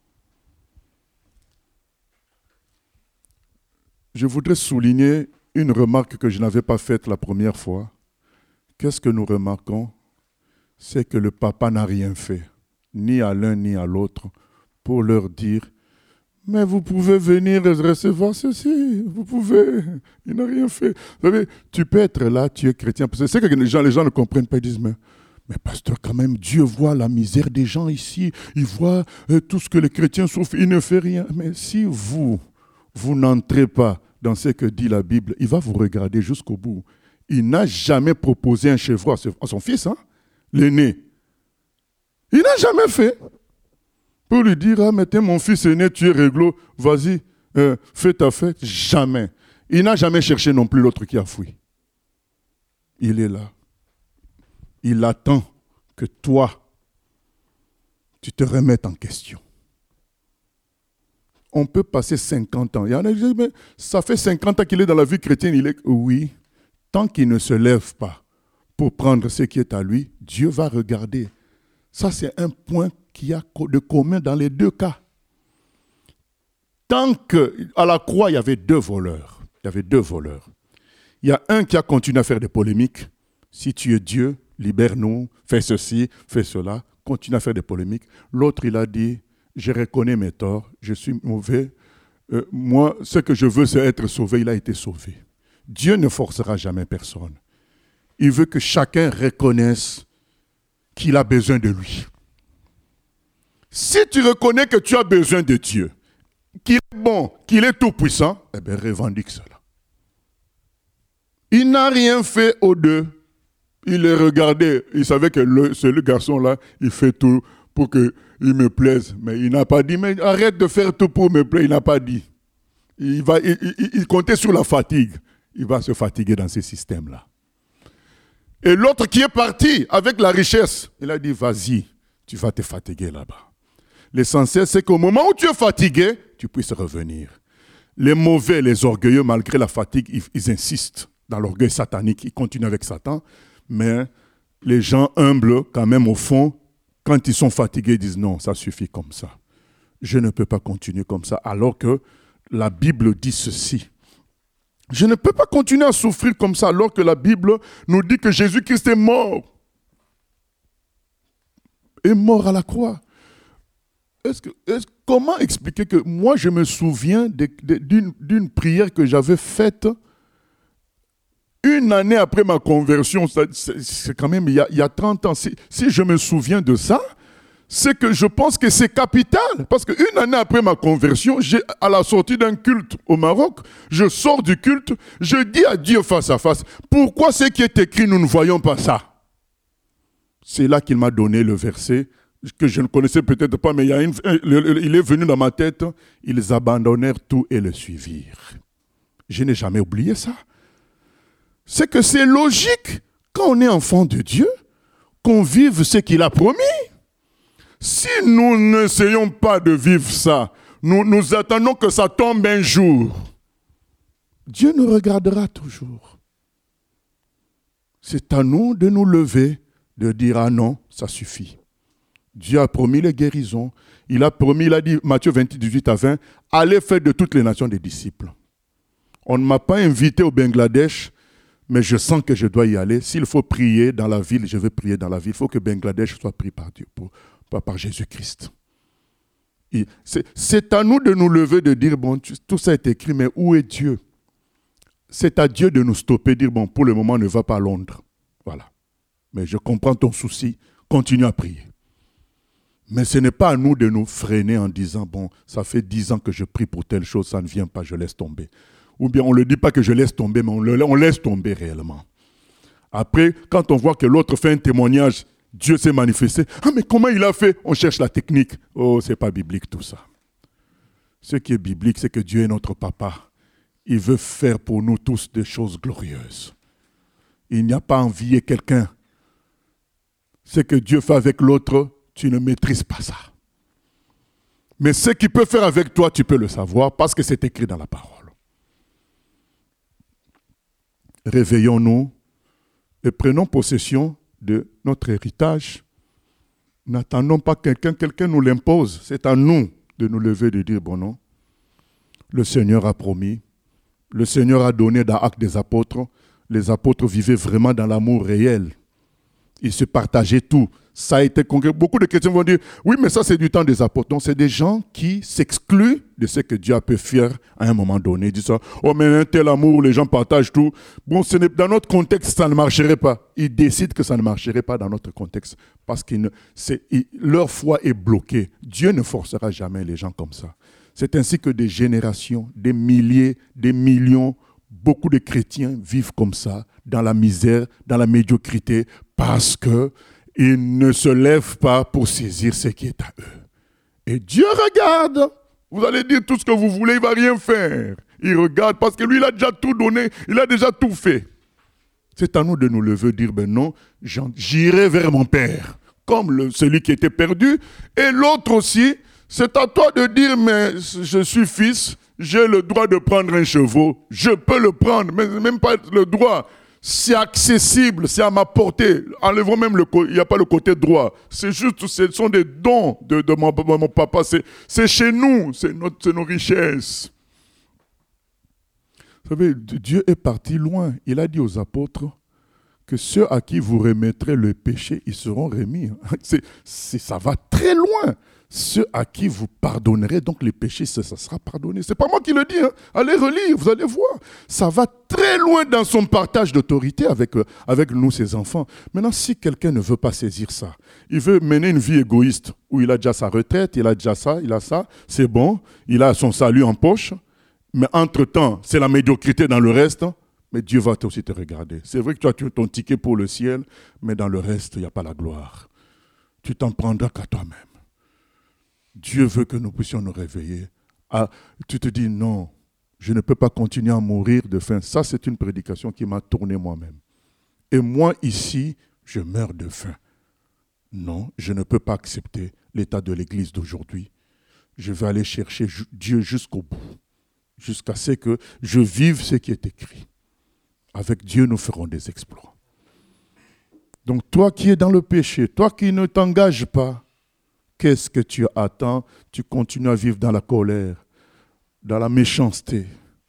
Je voudrais souligner une remarque que je n'avais pas faite la première fois. Qu'est-ce que nous remarquons? C'est que le papa n'a rien fait, ni à l'un ni à l'autre, pour leur dire « Mais vous pouvez venir recevoir ceci, vous pouvez. » Il n'a rien fait. Vous savez, tu peux être là, tu es chrétien. Parce que c'est que les gens, les gens ne comprennent pas, ils disent « Mais, mais pasteur, quand même, Dieu voit la misère des gens ici, il voit euh, tout ce que les chrétiens souffrent, il ne fait rien. » Mais si vous, vous n'entrez pas dans ce que dit la Bible, il va vous regarder jusqu'au bout. Il n'a jamais proposé un chevreau à son fils, hein, l'aîné. Il n'a jamais fait. Pour lui dire, ah, mais t'es mon fils aîné, tu es réglo, vas-y, euh, fais ta fête. Jamais. Il n'a jamais cherché non plus l'autre qui a fui. Il est là. Il attend que toi, tu te remettes en question. On peut passer cinquante ans. Il y en a qui disent, mais ça fait cinquante ans qu'il est dans la vie chrétienne. Il est, oui, tant qu'il ne se lève pas pour prendre ce qui est à lui, Dieu va regarder. Ça, c'est un point qu'il y a de commun dans les deux cas. Tant qu'à la croix, il y avait deux voleurs. Il y avait deux voleurs. Il y a un qui a continué à faire des polémiques. Si tu es Dieu, libère-nous, fais ceci, fais cela. Continue à faire des polémiques. L'autre, il a dit, je reconnais mes torts, je suis mauvais. Euh, moi, ce que je veux, c'est être sauvé. Il a été sauvé. Dieu ne forcera jamais personne. Il veut que chacun reconnaisse qu'il a besoin de lui. Si tu reconnais que tu as besoin de Dieu, qu'il est bon, qu'il est tout-puissant, eh bien, revendique cela. Il n'a rien fait aux deux. Il les regardait. Il savait que le, ce garçon-là, il fait tout pour qu'il me plaise. Mais il n'a pas dit, mais arrête de faire tout pour me plaire. Il n'a pas dit. Il, va, il, il, il comptait sur la fatigue. Il va se fatiguer dans ces systèmes-là. Et l'autre qui est parti avec la richesse, il a dit, vas-y, tu vas te fatiguer là-bas. L'essentiel, c'est qu'au moment où tu es fatigué, tu puisses revenir. Les mauvais, les orgueilleux, malgré la fatigue, ils, ils insistent dans l'orgueil satanique. Ils continuent avec Satan. Mais les gens humbles, quand même, au fond, quand ils sont fatigués, ils disent non, ça suffit comme ça. Je ne peux pas continuer comme ça. Alors que la Bible dit ceci. Je ne peux pas continuer à souffrir comme ça alors que la Bible nous dit que Jésus-Christ est mort. Est mort à la croix. Est-ce que, est-ce, comment expliquer que moi je me souviens de, de, d'une, d'une prière que j'avais faite une année après ma conversion, c'est, c'est, c'est quand même il y a, il y a trente ans. Si, si je me souviens de ça, c'est que je pense que c'est capital. Parce qu'une année après ma conversion, j'ai, à la sortie d'un culte au Maroc, je sors du culte, je dis à Dieu face à face, pourquoi ce qui est écrit, nous ne voyons pas ça? C'est là qu'il m'a donné le verset que je ne connaissais peut-être pas, mais il, y a une, il est venu dans ma tête. Ils abandonnèrent tout et le suivirent. Je n'ai jamais oublié ça. C'est que c'est logique, quand on est enfant de Dieu, qu'on vive ce qu'il a promis. Si nous n'essayons pas de vivre ça, nous, nous attendons que ça tombe un jour. Dieu nous regardera toujours. C'est à nous de nous lever, de dire « Ah non, ça suffit ». Dieu a promis les guérisons. Il a promis, il a dit, Matthieu vingt-huit, dix-huit à vingt, « Allez faire de toutes les nations des disciples ». On ne m'a pas invité au Bangladesh, mais je sens que je dois y aller. S'il faut prier dans la ville, je vais prier dans la ville. Il faut que Bangladesh soit pris par Dieu, pour, par, par Jésus-Christ. C'est, c'est à nous de nous lever, de dire, bon, tout ça est écrit, mais où est Dieu? C'est à Dieu de nous stopper, dire, bon, pour le moment, ne va pas à Londres. Voilà. Mais je comprends ton souci, continue à prier. Mais ce n'est pas à nous de nous freiner en disant, bon, ça fait dix ans que je prie pour telle chose, ça ne vient pas, je laisse tomber. Ou bien on ne le dit pas que je laisse tomber, mais on, le, on laisse tomber réellement. Après, quand on voit que l'autre fait un témoignage, Dieu s'est manifesté. Ah, mais comment il a fait? On cherche la technique. Oh, ce n'est pas biblique tout ça. Ce qui est biblique, c'est que Dieu est notre papa. Il veut faire pour nous tous des choses glorieuses. Il n'y a pas à envier quelqu'un. Ce que Dieu fait avec l'autre, tu ne maîtrises pas ça. Mais ce qu'il peut faire avec toi, tu peux le savoir parce que c'est écrit dans la parole. Réveillons-nous et prenons possession de notre héritage. N'attendons pas quelqu'un, quelqu'un nous l'impose. C'est à nous de nous lever et de dire, bon non, le Seigneur a promis, le Seigneur a donné dans Actes des Apôtres, les apôtres vivaient vraiment dans l'amour réel. Ils se partageaient tout. Ça a été concret. Beaucoup de chrétiens vont dire, oui, mais ça c'est du temps des apôtres. Donc c'est des gens qui s'excluent de ce que Dieu a pu faire à un moment donné. Ils disent ça, oh mais un tel amour, les gens partagent tout. Bon, ce n'est, dans notre contexte, ça ne marcherait pas. Ils décident que ça ne marcherait pas dans notre contexte parce que leur foi est bloquée. Dieu ne forcera jamais les gens comme ça. C'est ainsi que des générations, des milliers, des millions, beaucoup de chrétiens vivent comme ça, dans la misère, dans la médiocrité, parce qu'ils ne se lèvent pas pour saisir ce qui est à eux. Et Dieu regarde. Vous allez dire tout ce que vous voulez, il ne va rien faire. Il regarde parce que lui, il a déjà tout donné, il a déjà tout fait. C'est à nous de nous lever et dire, ben non, j'irai vers mon Père, comme le, celui qui était perdu. Et l'autre aussi, c'est à toi de dire, mais je suis fils, j'ai le droit de prendre un chevaux. Je peux le prendre, mais même pas le droit. C'est accessible, c'est à ma portée. Enlevons même le côté, il n'y a pas le côté droit. C'est juste, ce sont des dons de, de, mon, de mon papa. C'est, c'est chez nous, c'est, notre, c'est nos richesses. Vous savez, Dieu est parti loin. Il a dit aux apôtres que ceux à qui vous remettrez le péché, ils seront remis. C'est, c'est, ça va très loin. Ceux à qui vous pardonnerez, donc les péchés, ça, ça sera pardonné. C'est pas moi qui le dis, hein. Allez relire, vous allez voir. Ça va très loin dans son partage d'autorité avec, euh, avec nous, ses enfants. Maintenant, si quelqu'un ne veut pas saisir ça, il veut mener une vie égoïste, où il a déjà sa retraite, il a déjà ça, il a ça, c'est bon, il a son salut en poche, mais entre-temps, c'est la médiocrité dans le reste, mais Dieu va aussi te regarder. C'est vrai que tu as ton ticket pour le ciel, mais dans le reste, il n'y a pas la gloire. tu t'en prendras qu'à toi-même. Dieu veut que nous puissions nous réveiller. Ah, tu te dis non, je ne peux pas continuer à mourir de faim. Ça, c'est une prédication qui m'a tourné moi-même. Et moi, ici, je meurs de faim. Non, je ne peux pas accepter l'état de l'Église d'aujourd'hui. Je vais aller chercher Dieu jusqu'au bout, jusqu'à ce que je vive ce qui est écrit. Avec Dieu, nous ferons des exploits. Donc, toi qui es dans le péché, toi qui ne t'engages pas, qu'est-ce que tu attends? Tu continues à vivre dans la colère, dans la méchanceté,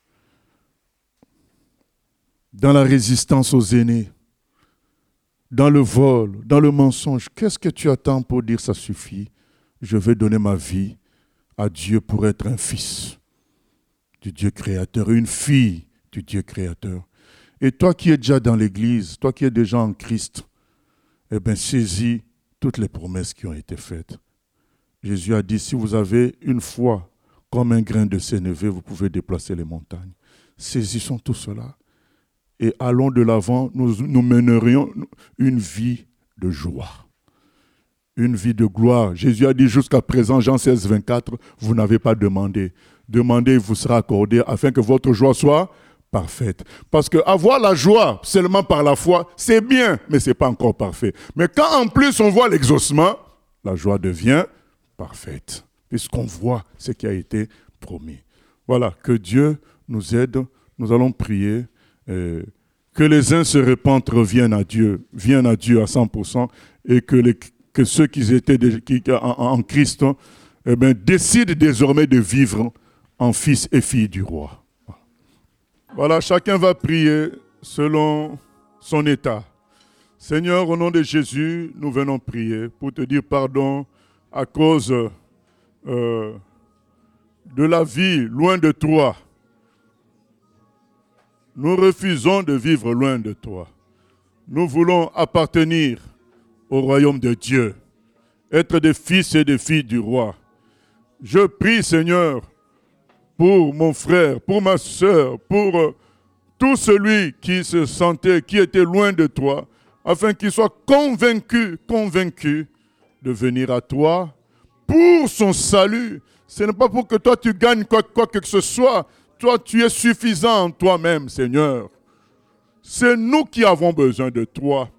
dans la résistance aux aînés, dans le vol, dans le mensonge. Qu'est-ce que tu attends pour dire ça suffit? Je vais donner ma vie à Dieu pour être un fils du Dieu créateur, une fille du Dieu créateur. Et toi qui es déjà dans l'église, toi qui es déjà en Christ, eh bien, saisis toutes les promesses qui ont été faites. Jésus a dit, si vous avez une foi comme un grain de sénévé, vous pouvez déplacer les montagnes. Saisissons tout cela et allons de l'avant, nous, nous mènerions une vie de joie, une vie de gloire. Jésus a dit jusqu'à présent, Jean seize, vingt-quatre, vous n'avez pas demandé. Demandez, il vous sera accordé afin que votre joie soit parfaite. Parce que avoir la joie seulement par la foi, c'est bien, mais ce n'est pas encore parfait. Mais quand en plus on voit l'exaucement, la joie devient parfaite, puisqu'on voit ce qui a été promis. Voilà, que Dieu nous aide. Nous allons prier. Euh, que les uns se repentent, reviennent à Dieu, viennent à Dieu à cent pour cent, et que, les, que ceux qui étaient des, qui, en, en Christ eh bien, décident désormais de vivre en fils et filles du roi. Voilà, chacun va prier selon son état. Seigneur, au nom de Jésus, nous venons prier pour te dire pardon à cause euh, de la vie loin de toi. Nous refusons de vivre loin de toi. Nous voulons appartenir au royaume de Dieu, être des fils et des filles du roi. Je prie, Seigneur, pour mon frère, pour ma sœur, pour euh, tout celui qui se sentait, qui était loin de toi, afin qu'il soit convaincu, convaincu de venir à toi pour son salut. Ce n'est pas pour que toi tu gagnes quoi, quoi que ce soit. Toi, tu es suffisant en toi-même, Seigneur. C'est nous qui avons besoin de toi.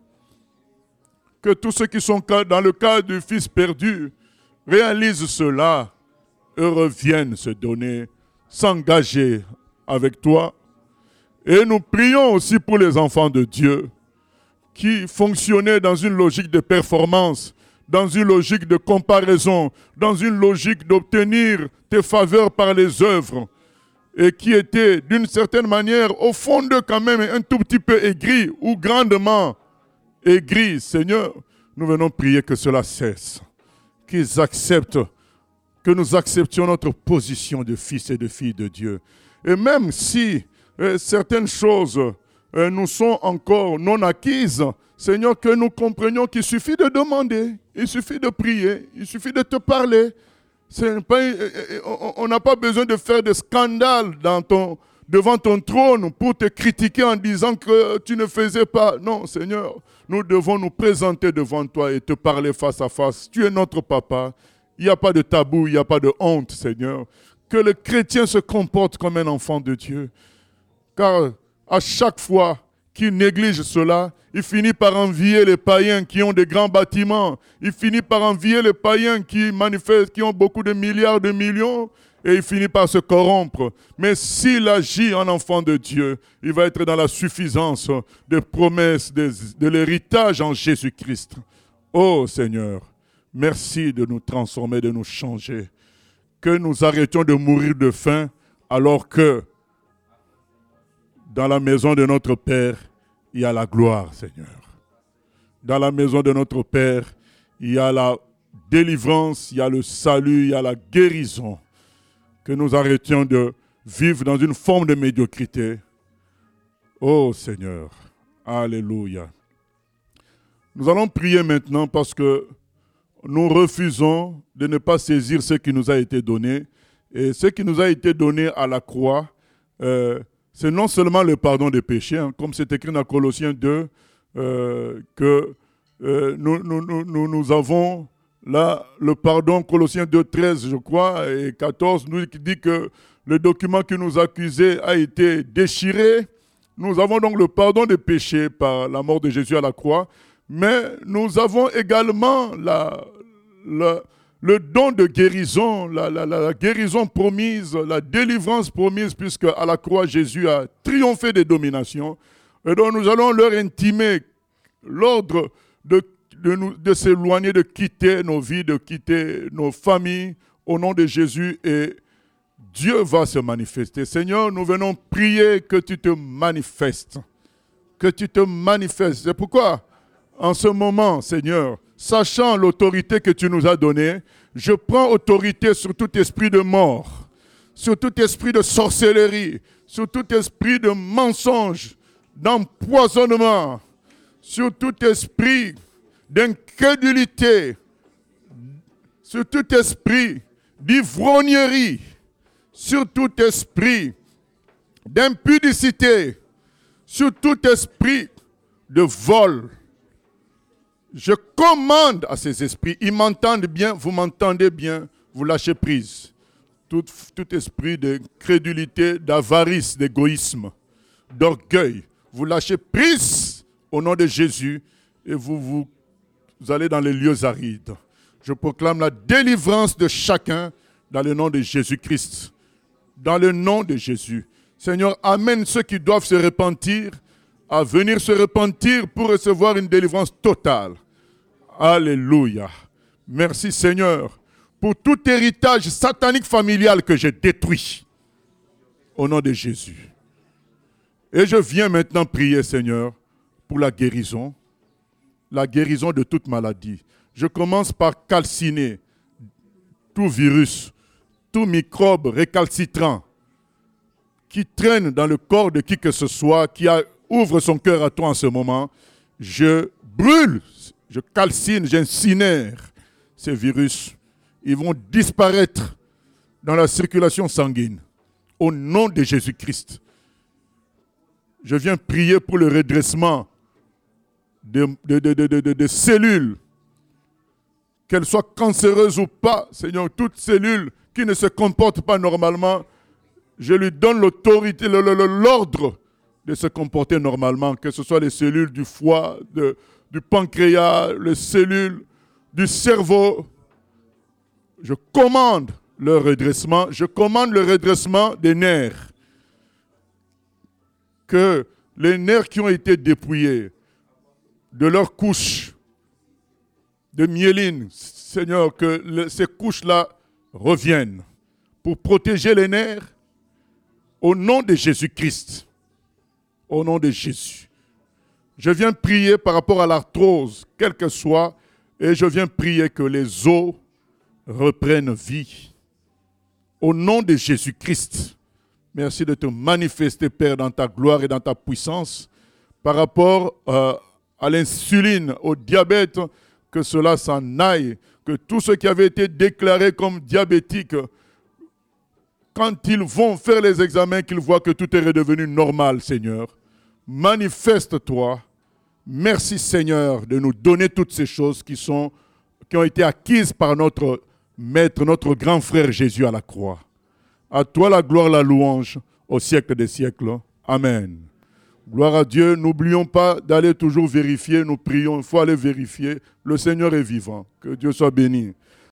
Que tous ceux qui sont dans le cas du Fils perdu réalisent cela et reviennent se donner, s'engager avec toi. Et nous prions aussi pour les enfants de Dieu qui fonctionnaient dans une logique de performance, dans une logique de comparaison, dans une logique d'obtenir tes faveurs par les œuvres, et qui étaient d'une certaine manière, au fond d'eux quand même, un tout petit peu aigris ou grandement aigris. Seigneur, nous venons prier que cela cesse, qu'ils acceptent, que nous acceptions notre position de fils et de filles de Dieu. Et même si euh, certaines choses euh, nous sont encore non acquises, Seigneur, que nous comprenions qu'il suffit de demander, il suffit de prier, il suffit de te parler. Pas, on n'a pas besoin de faire des scandales dans ton, devant ton trône pour te critiquer en disant que tu ne faisais pas. Non, Seigneur, nous devons nous présenter devant toi et te parler face à face. Tu es notre papa. Il n'y a pas de tabou, il n'y a pas de honte, Seigneur. Que le chrétien se comporte comme un enfant de Dieu. Car à chaque fois qu'il néglige cela, il finit par envier les païens qui ont des grands bâtiments. Il finit par envier les païens qui manifestent, qui ont beaucoup de milliards de millions. Et il finit par se corrompre. Mais s'il agit en enfant de Dieu, il va être dans la suffisance des promesses, de, de l'héritage en Jésus-Christ. Oh Seigneur, merci de nous transformer, de nous changer. Que nous arrêtions de mourir de faim alors que dans la maison de notre Père, il y a la gloire, Seigneur. Dans la maison de notre Père, il y a la délivrance, il y a le salut, il y a la guérison. Que nous arrêtions de vivre dans une forme de médiocrité. Oh Seigneur, alléluia. Nous allons prier maintenant parce que nous refusons de ne pas saisir ce qui nous a été donné. Et ce qui nous a été donné à la croix, euh, c'est non seulement le pardon des péchés, hein, comme c'est écrit dans Colossiens deux, euh, que euh, nous, nous, nous, nous, nous avons là le pardon, Colossiens deux, treize, je crois, et quatorze, nous dit que le document qui nous accusait a été déchiré. Nous avons donc le pardon des péchés par la mort de Jésus à la croix, mais nous avons également la, la, le don de guérison, la, la, la guérison promise, la délivrance promise, puisque à la croix, Jésus a triomphé des dominations. Et donc nous allons leur intimer l'ordre de, de, nous, de s'éloigner, de quitter nos vies, de quitter nos familles, au nom de Jésus, et Dieu va se manifester. Seigneur, nous venons prier que tu te manifestes. Que tu te manifestes. C'est pourquoi, en ce moment, Seigneur, sachant l'autorité que tu nous as donnée, je prends autorité sur tout esprit de mort, sur tout esprit de sorcellerie, sur tout esprit de mensonge, d'empoisonnement, sur tout esprit d'incrédulité, sur tout esprit d'ivrognerie, sur tout esprit d'impudicité, sur tout esprit de vol. Je commande à ces esprits, ils m'entendent bien, vous m'entendez bien, vous lâchez prise. Tout, tout esprit de crédulité, d'avarice, d'égoïsme, d'orgueil, vous lâchez prise au nom de Jésus et vous, vous, vous allez dans les lieux arides. Je proclame la délivrance de chacun dans le nom de Jésus-Christ. Dans le nom de Jésus. Seigneur, amène ceux qui doivent se repentir à venir se repentir pour recevoir une délivrance totale. Alléluia. Merci Seigneur pour tout héritage satanique familial que j'ai détruit. Au nom de Jésus. Et je viens maintenant prier Seigneur pour la guérison. La guérison de toute maladie. Je commence par calciner tout virus, tout microbe récalcitrant qui traîne dans le corps de qui que ce soit, qui a, ouvre son cœur à toi en ce moment, je brûle, je calcine, j'incinère ces virus. Ils vont disparaître dans la circulation sanguine. Au nom de Jésus-Christ. Je viens prier pour le redressement de, de, de, de, de, de cellules, qu'elles soient cancéreuses ou pas, Seigneur, toute cellule qui ne se comporte pas normalement, je lui donne l'autorité, l'ordre de se comporter normalement, que ce soit les cellules du foie, de, du pancréas, les cellules du cerveau. Je commande le redressement, je commande le redressement des nerfs. Que les nerfs qui ont été dépouillés de leur couche de myéline, Seigneur, que le, ces couches-là reviennent pour protéger les nerfs au nom de Jésus-Christ. Au nom de Jésus. Je viens prier par rapport à l'arthrose, quelle que soit, et je viens prier que les os reprennent vie. Au nom de Jésus-Christ. Merci de te manifester, Père, dans ta gloire et dans ta puissance par rapport euh, à l'insuline, au diabète, que cela s'en aille, que tous ceux qui avaient été déclarés comme diabétiques, quand ils vont faire les examens, qu'ils voient que tout est redevenu normal, Seigneur. Manifeste-toi. Merci, Seigneur, de nous donner toutes ces choses qui, sont, qui ont été acquises par notre Maître, notre grand frère Jésus à la croix. À toi la gloire, la louange, au siècle des siècles. Amen. Gloire à Dieu. N'oublions pas d'aller toujours vérifier. Nous prions, il faut aller vérifier. Le Seigneur est vivant. Que Dieu soit béni.